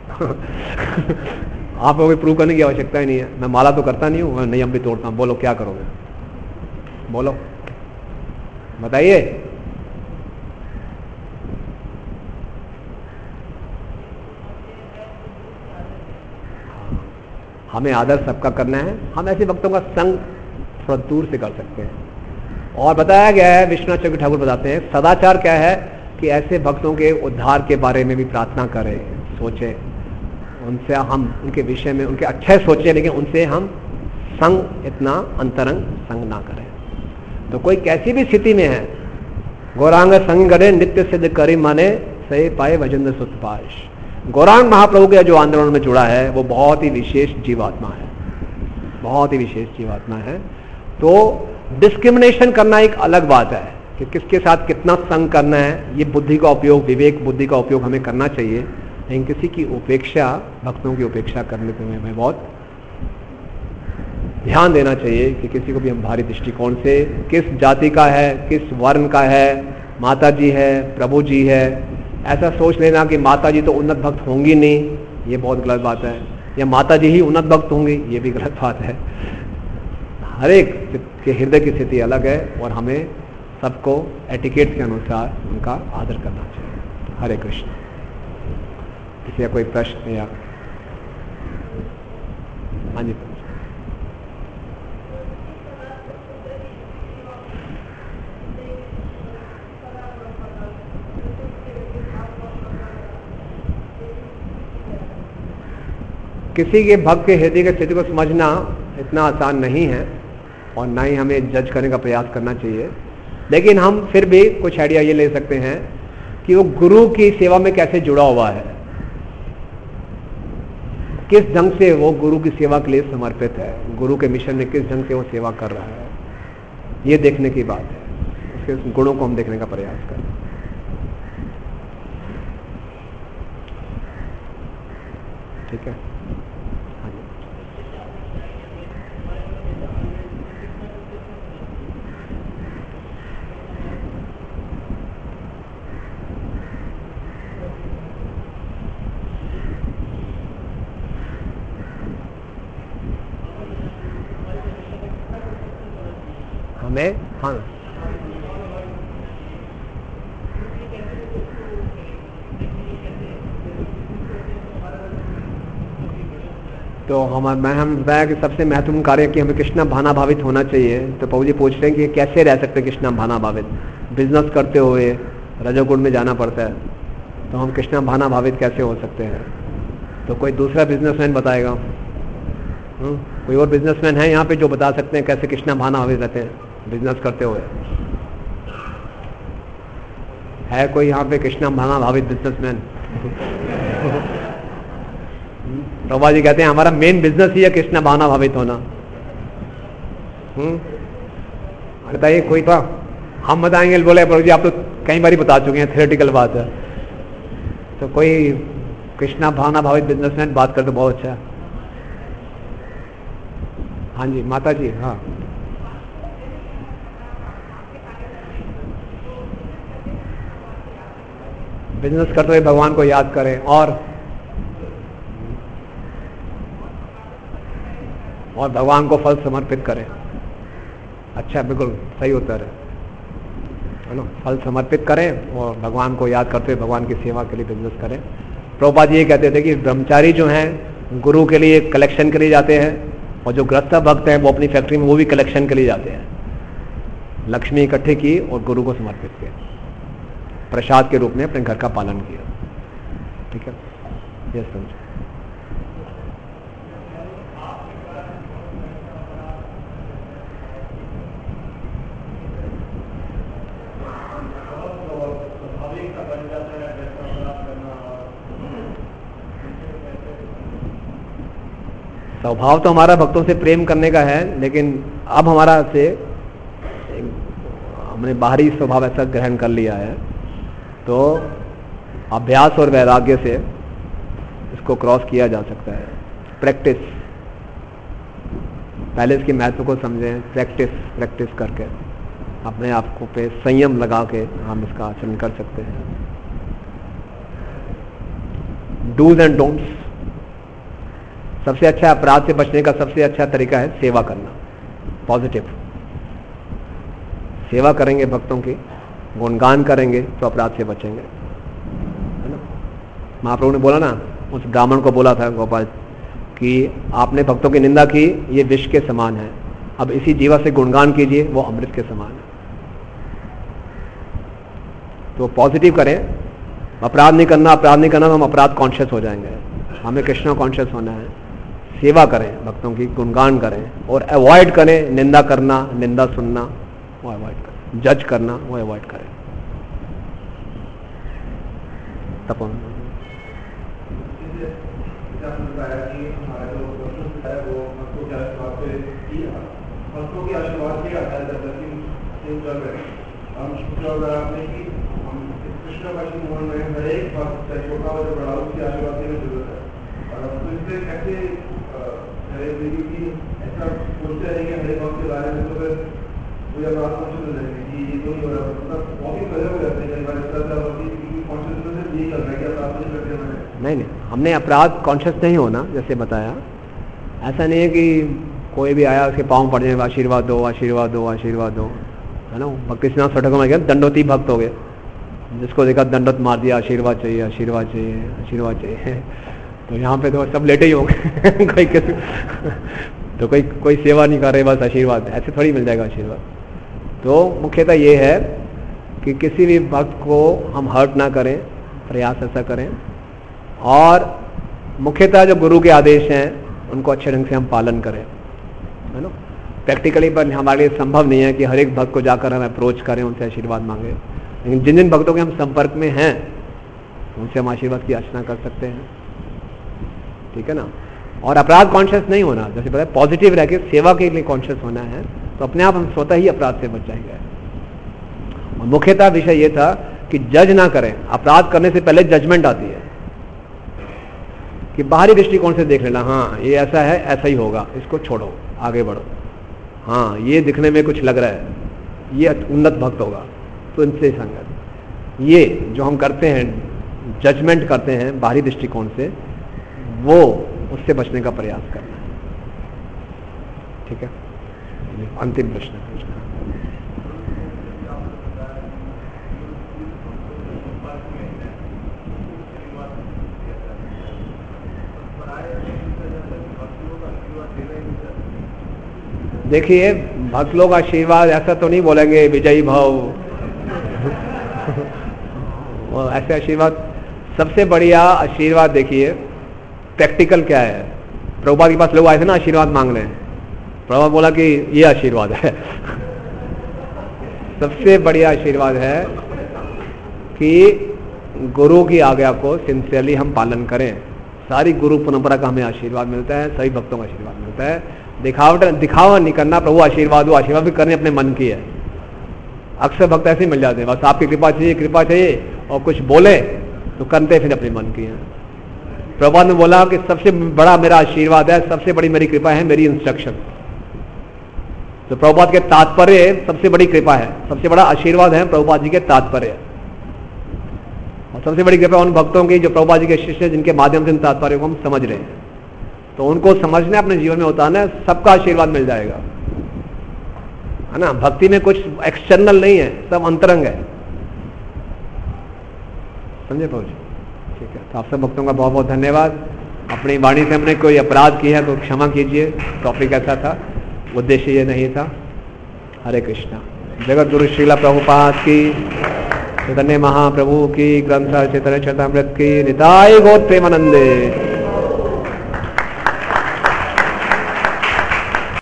आपको कोई प्रूव करने की आवश्यकता ही नहीं है। मैं माला तो करता नहीं हूं, मैं नियम भी तोड़ता हूं। बोलो क्या करोगे? बोलो, बताइए। हमें आदर सबका करना है। हम ऐसे भक्तों का संग थोड़ा दूर से कर सकते हैं। और बताया गया है, विश्वनाथ चक्रवर्ती ठाकुर बताते हैं, सदाचार क्या है कि ऐसे भक्तों के उद्धार के बारे में भी प्रार्थना करें, सोचें, उनसे हम उनके विषय में उनके अच्छे सोचें, लेकिन उनसे हम संग इतना अंतरंग संग ना करें। तो कोई कैसी भी स्थिति में है, गौरांग संग करे नित्य सिद्ध करी माने सही पाए वजन सुतपाश। गौरांग महाप्रभु के जो आंदोलन में जुड़ा है वो बहुत ही विशेष जीवात्मा है, बहुत ही विशेष जीवात्मा है। तो डिस्क्रिमिनेशन करना एक अलग बात है कि किसके साथ कितना संग करना है, ये बुद्धि का उपयोग, विवेक बुद्धि का उपयोग हमें करना चाहिए। लेकिन किसी की उपेक्षा, भक्तों की उपेक्षा करने पे हमें बहुत ध्यान देना चाहिए कि किसी को भी हम भारी दृष्टिकोण से, किस जाति का है, किस वर्ण का है, माता जी है, प्रभु जी है, ऐसा सोच लेना कि माता जी तो उन्नत भक्त होंगी नहीं, ये बहुत गलत बात है, या माता जी ही उन्नत भक्त होंगी, ये भी गलत बात है। हर एक के हृदय की स्थिति अलग है और हमें सबको एटिकेट के अनुसार उनका आदर करना चाहिए। हरे कृष्ण। किसी का कोई प्रश्न या? हाँ जी। किसी के भक्त के हृदय की स्थिति को समझना इतना आसान नहीं है और ना ही हमें जज करने का प्रयास करना चाहिए। लेकिन हम फिर भी कुछ आइडिया ये ले सकते हैं कि वो गुरु की सेवा में कैसे जुड़ा हुआ है, किस ढंग से वो गुरु की सेवा के लिए समर्पित है, गुरु के मिशन में किस ढंग से वो सेवा कर रहा है, ये देखने की बात है। उसके गुणों को हम देखने का प्रयास करें। ठीक है। हमें हाँ तो हम मैं हम बताया कि सबसे महत्वपूर्ण कार्य कि हमें कृष्णा भाना भावित होना चाहिए। तो प्रभु जी पूछ रहे हैं कि कैसे रह सकते हैं कृष्णा भाना भावित। बिजनेस करते हुए रजोगुण में जाना पड़ता है, तो हम कृष्णा भाना भावित कैसे हो सकते हैं? तो कोई दूसरा बिजनेसमैन बताएगा? हुँ? कोई और बिजनेसमैन है यहाँ पे जो बता सकते हैं कैसे कृष्णा भाना भावित रहते हैं बिजनेस करते हुए? है कोई यहाँ पे कृष्णा भाना भावित बिजनेसमैन? प्रभा जी कहते हैं हमारा मेन बिजनेस ही है कृष्णा भाना भावित होना। हम्म बताइए कोई था? हम बताएंगे, बोले प्रभु जी आप तो कई बार बता चुके हैं, थियोरेटिकल बात है। तो कोई कृष्णा भावना भावित बिजनेसमैन बात कर तो बहुत अच्छा है। हाँ जी माता जी। हाँ बिजनेस करते हुए भगवान को याद करें और और भगवान को फल समर्पित करें। अच्छा बिल्कुल सही उत्तर है, है ना? फल समर्पित करें और भगवान को याद करते हुए भगवान की सेवा के लिए बिजनेस करें। प्रभुपाद जी ये कहते थे कि ब्रह्मचारी जो हैं गुरु के लिए कलेक्शन के लिए जाते हैं और जो गृहस्थ भक्त हैं वो अपनी फैक्ट्री में वो भी कलेक्शन के लिए जाते हैं। लक्ष्मी इकट्ठे की और गुरु को समर्पित किया, प्रसाद के रूप में अपने घर का पालन किया। ठीक है, ये समझो। स्वभाव तो हमारा भक्तों से प्रेम करने का है, लेकिन अब हमारा से हमने बाहरी स्वभाव ऐसा ग्रहण कर लिया है, तो अभ्यास और वैराग्य से इसको क्रॉस किया जा सकता है। प्रैक्टिस, पहले इसके महत्व को समझें। प्रैक्टिस प्रैक्टिस करके अपने आप को पे संयम लगा के हम इसका आचरण कर सकते हैं। Dos and don'ts. सबसे अच्छा अपराध से बचने का सबसे अच्छा तरीका है सेवा करना, पॉजिटिव सेवा करेंगे, भक्तों की गुणगान करेंगे तो अपराध से बचेंगे, है ना? महाप्रभु ने बोला ना, उस ब्राह्मण को बोला था गोपाल कि आपने भक्तों की निंदा की, ये विष के समान है, अब इसी जीवा से गुणगान कीजिए, वो अमृत के समान है। तो पॉजिटिव करें, अपराध नहीं करना, अपराध नहीं करना तो हम अपराध कॉन्शियस हो जाएंगे। हमें कृष्ण कॉन्शियस होना है। सेवा करें, भक्तों की गुणगान करें, और अवॉइड करें निंदा करना, निंदा सुनना वो अवॉइड करें, जज करना वो अवॉइड करें। तपन नहीं नहीं, हमने अपराध कॉन्शियस नहीं होना, जैसे बताया। ऐसा नहीं है कि कोई भी आया उसके पाँव पड़ जाए, आशीर्वाद दो आशीर्वाद दो आशीर्वाद दो, है ना। भक्ति सिन्हा सटकों में गया, दंडोती भक्त हो गए, जिसको देखा दंडोत मार दिया, आशीर्वाद चाहिए आशीर्वाद चाहिए आशीर्वाद चाहिए। तो यहाँ पे तो सब लेटे ही हो गए कोई किसी तो कोई कोई सेवा नहीं कर रहे, बस आशीर्वाद, ऐसे थोड़ी मिल जाएगा आशीर्वाद। तो मुख्यतः ये है कि किसी भी भक्त को हम हर्ट ना करें, प्रयास ऐसा करें, और मुख्यतः जो गुरु के आदेश हैं उनको अच्छे ढंग से हम पालन करें, है ना। प्रैक्टिकली पर हमारे लिए संभव नहीं है कि हर एक भक्त को जाकर हम अप्रोच करें, उनसे आशीर्वाद मांगे, लेकिन जिन जिन भक्तों के हम संपर्क में हैं उनसे हम आशीर्वाद की याचना कर सकते हैं, ठीक है ना। और अपराध कॉन्शियस नहीं होना, जैसे पता है पॉजिटिव रह के सेवा के लिए कॉन्शियस होना है, तो अपने आप हम स्वतः ही अपराध से बच जाएंगे। और मुख्यतः विषय ये था कि जज ना करें। अपराध करने से पहले जजमेंट आती है कि बाहरी दृष्टिकोण से देख लेना, हाँ ये ऐसा है, ऐसा ही होगा, इसको छोड़ो, आगे बढ़ो। हाँ ये दिखने में कुछ लग रहा है, ये उन्नत भक्त होगा, तो इनसे संगत। ये जो हम करते हैं, जजमेंट करते हैं बाहरी दृष्टिकोण से, वो उससे बचने का प्रयास करना है, ठीक है। अंतिम प्रश्न देखिए, भक्त लोग आशीर्वाद ऐसा तो नहीं बोलेंगे विजयी भाव ऐसे आशीर्वाद। सबसे बढ़िया आशीर्वाद देखिए प्रैक्टिकल क्या है। प्रभुपाद के पास लोग आए थे ना आशीर्वाद मांग रहे हैं, प्रभुपाद बोला कि ये आशीर्वाद है सबसे बढ़िया आशीर्वाद है कि गुरु की आज्ञा को सिंसियरली हम पालन करें। सारी गुरु परंपरा का हमें आशीर्वाद मिलता है, सभी भक्तों का आशीर्वाद मिलता है। दिखावट दिखावा नहीं करना, प्रभु आशीर्वाद हो, आशीर्वाद भी करने अपने मन की है। अक्सर भक्त ऐसे ही मिल जाते हैं, बस आपकी कृपा चाहिए कृपा चाहिए, और कुछ बोले तो करते फिर अपने मन की है। प्रभुपाद ने बोला कि सबसे बड़ा मेरा आशीर्वाद है, सबसे बड़ी मेरी कृपा है मेरी इंस्ट्रक्शन। तो प्रभुपाद के तात्पर्य सबसे बड़ी कृपा है, सबसे बड़ा आशीर्वाद है प्रभुपाद जी के तात्पर्य, और सबसे बड़ी कृपा उन भक्तों की जो प्रभुपाद जी के शिष्य, जिनके माध्यम से इन तात्पर्यों को हम समझ रहे हैं। तो उनको समझना, अपने जीवन में उतारना है, सबका आशीर्वाद मिल जाएगा, है ना। भक्ति में कुछ एक्सटर्नल नहीं है, सब अंतरंग है, समझे पहुंचे, ठीक है। तो आप सब भक्तों का बहुत बहुत धन्यवाद। अपनी वाणी से हमने कोई अपराध किया है तो क्षमा कीजिए, टॉपिक ऐसा था, उद्देश्य ये नहीं था। हरे कृष्णा। जगत गुरु श्रीला प्रभुपाद की, चैतन्य महाप्रभु की, ग्रंथ चैतन्य चरितामृत की, निताय गौर प्रेमानंदे।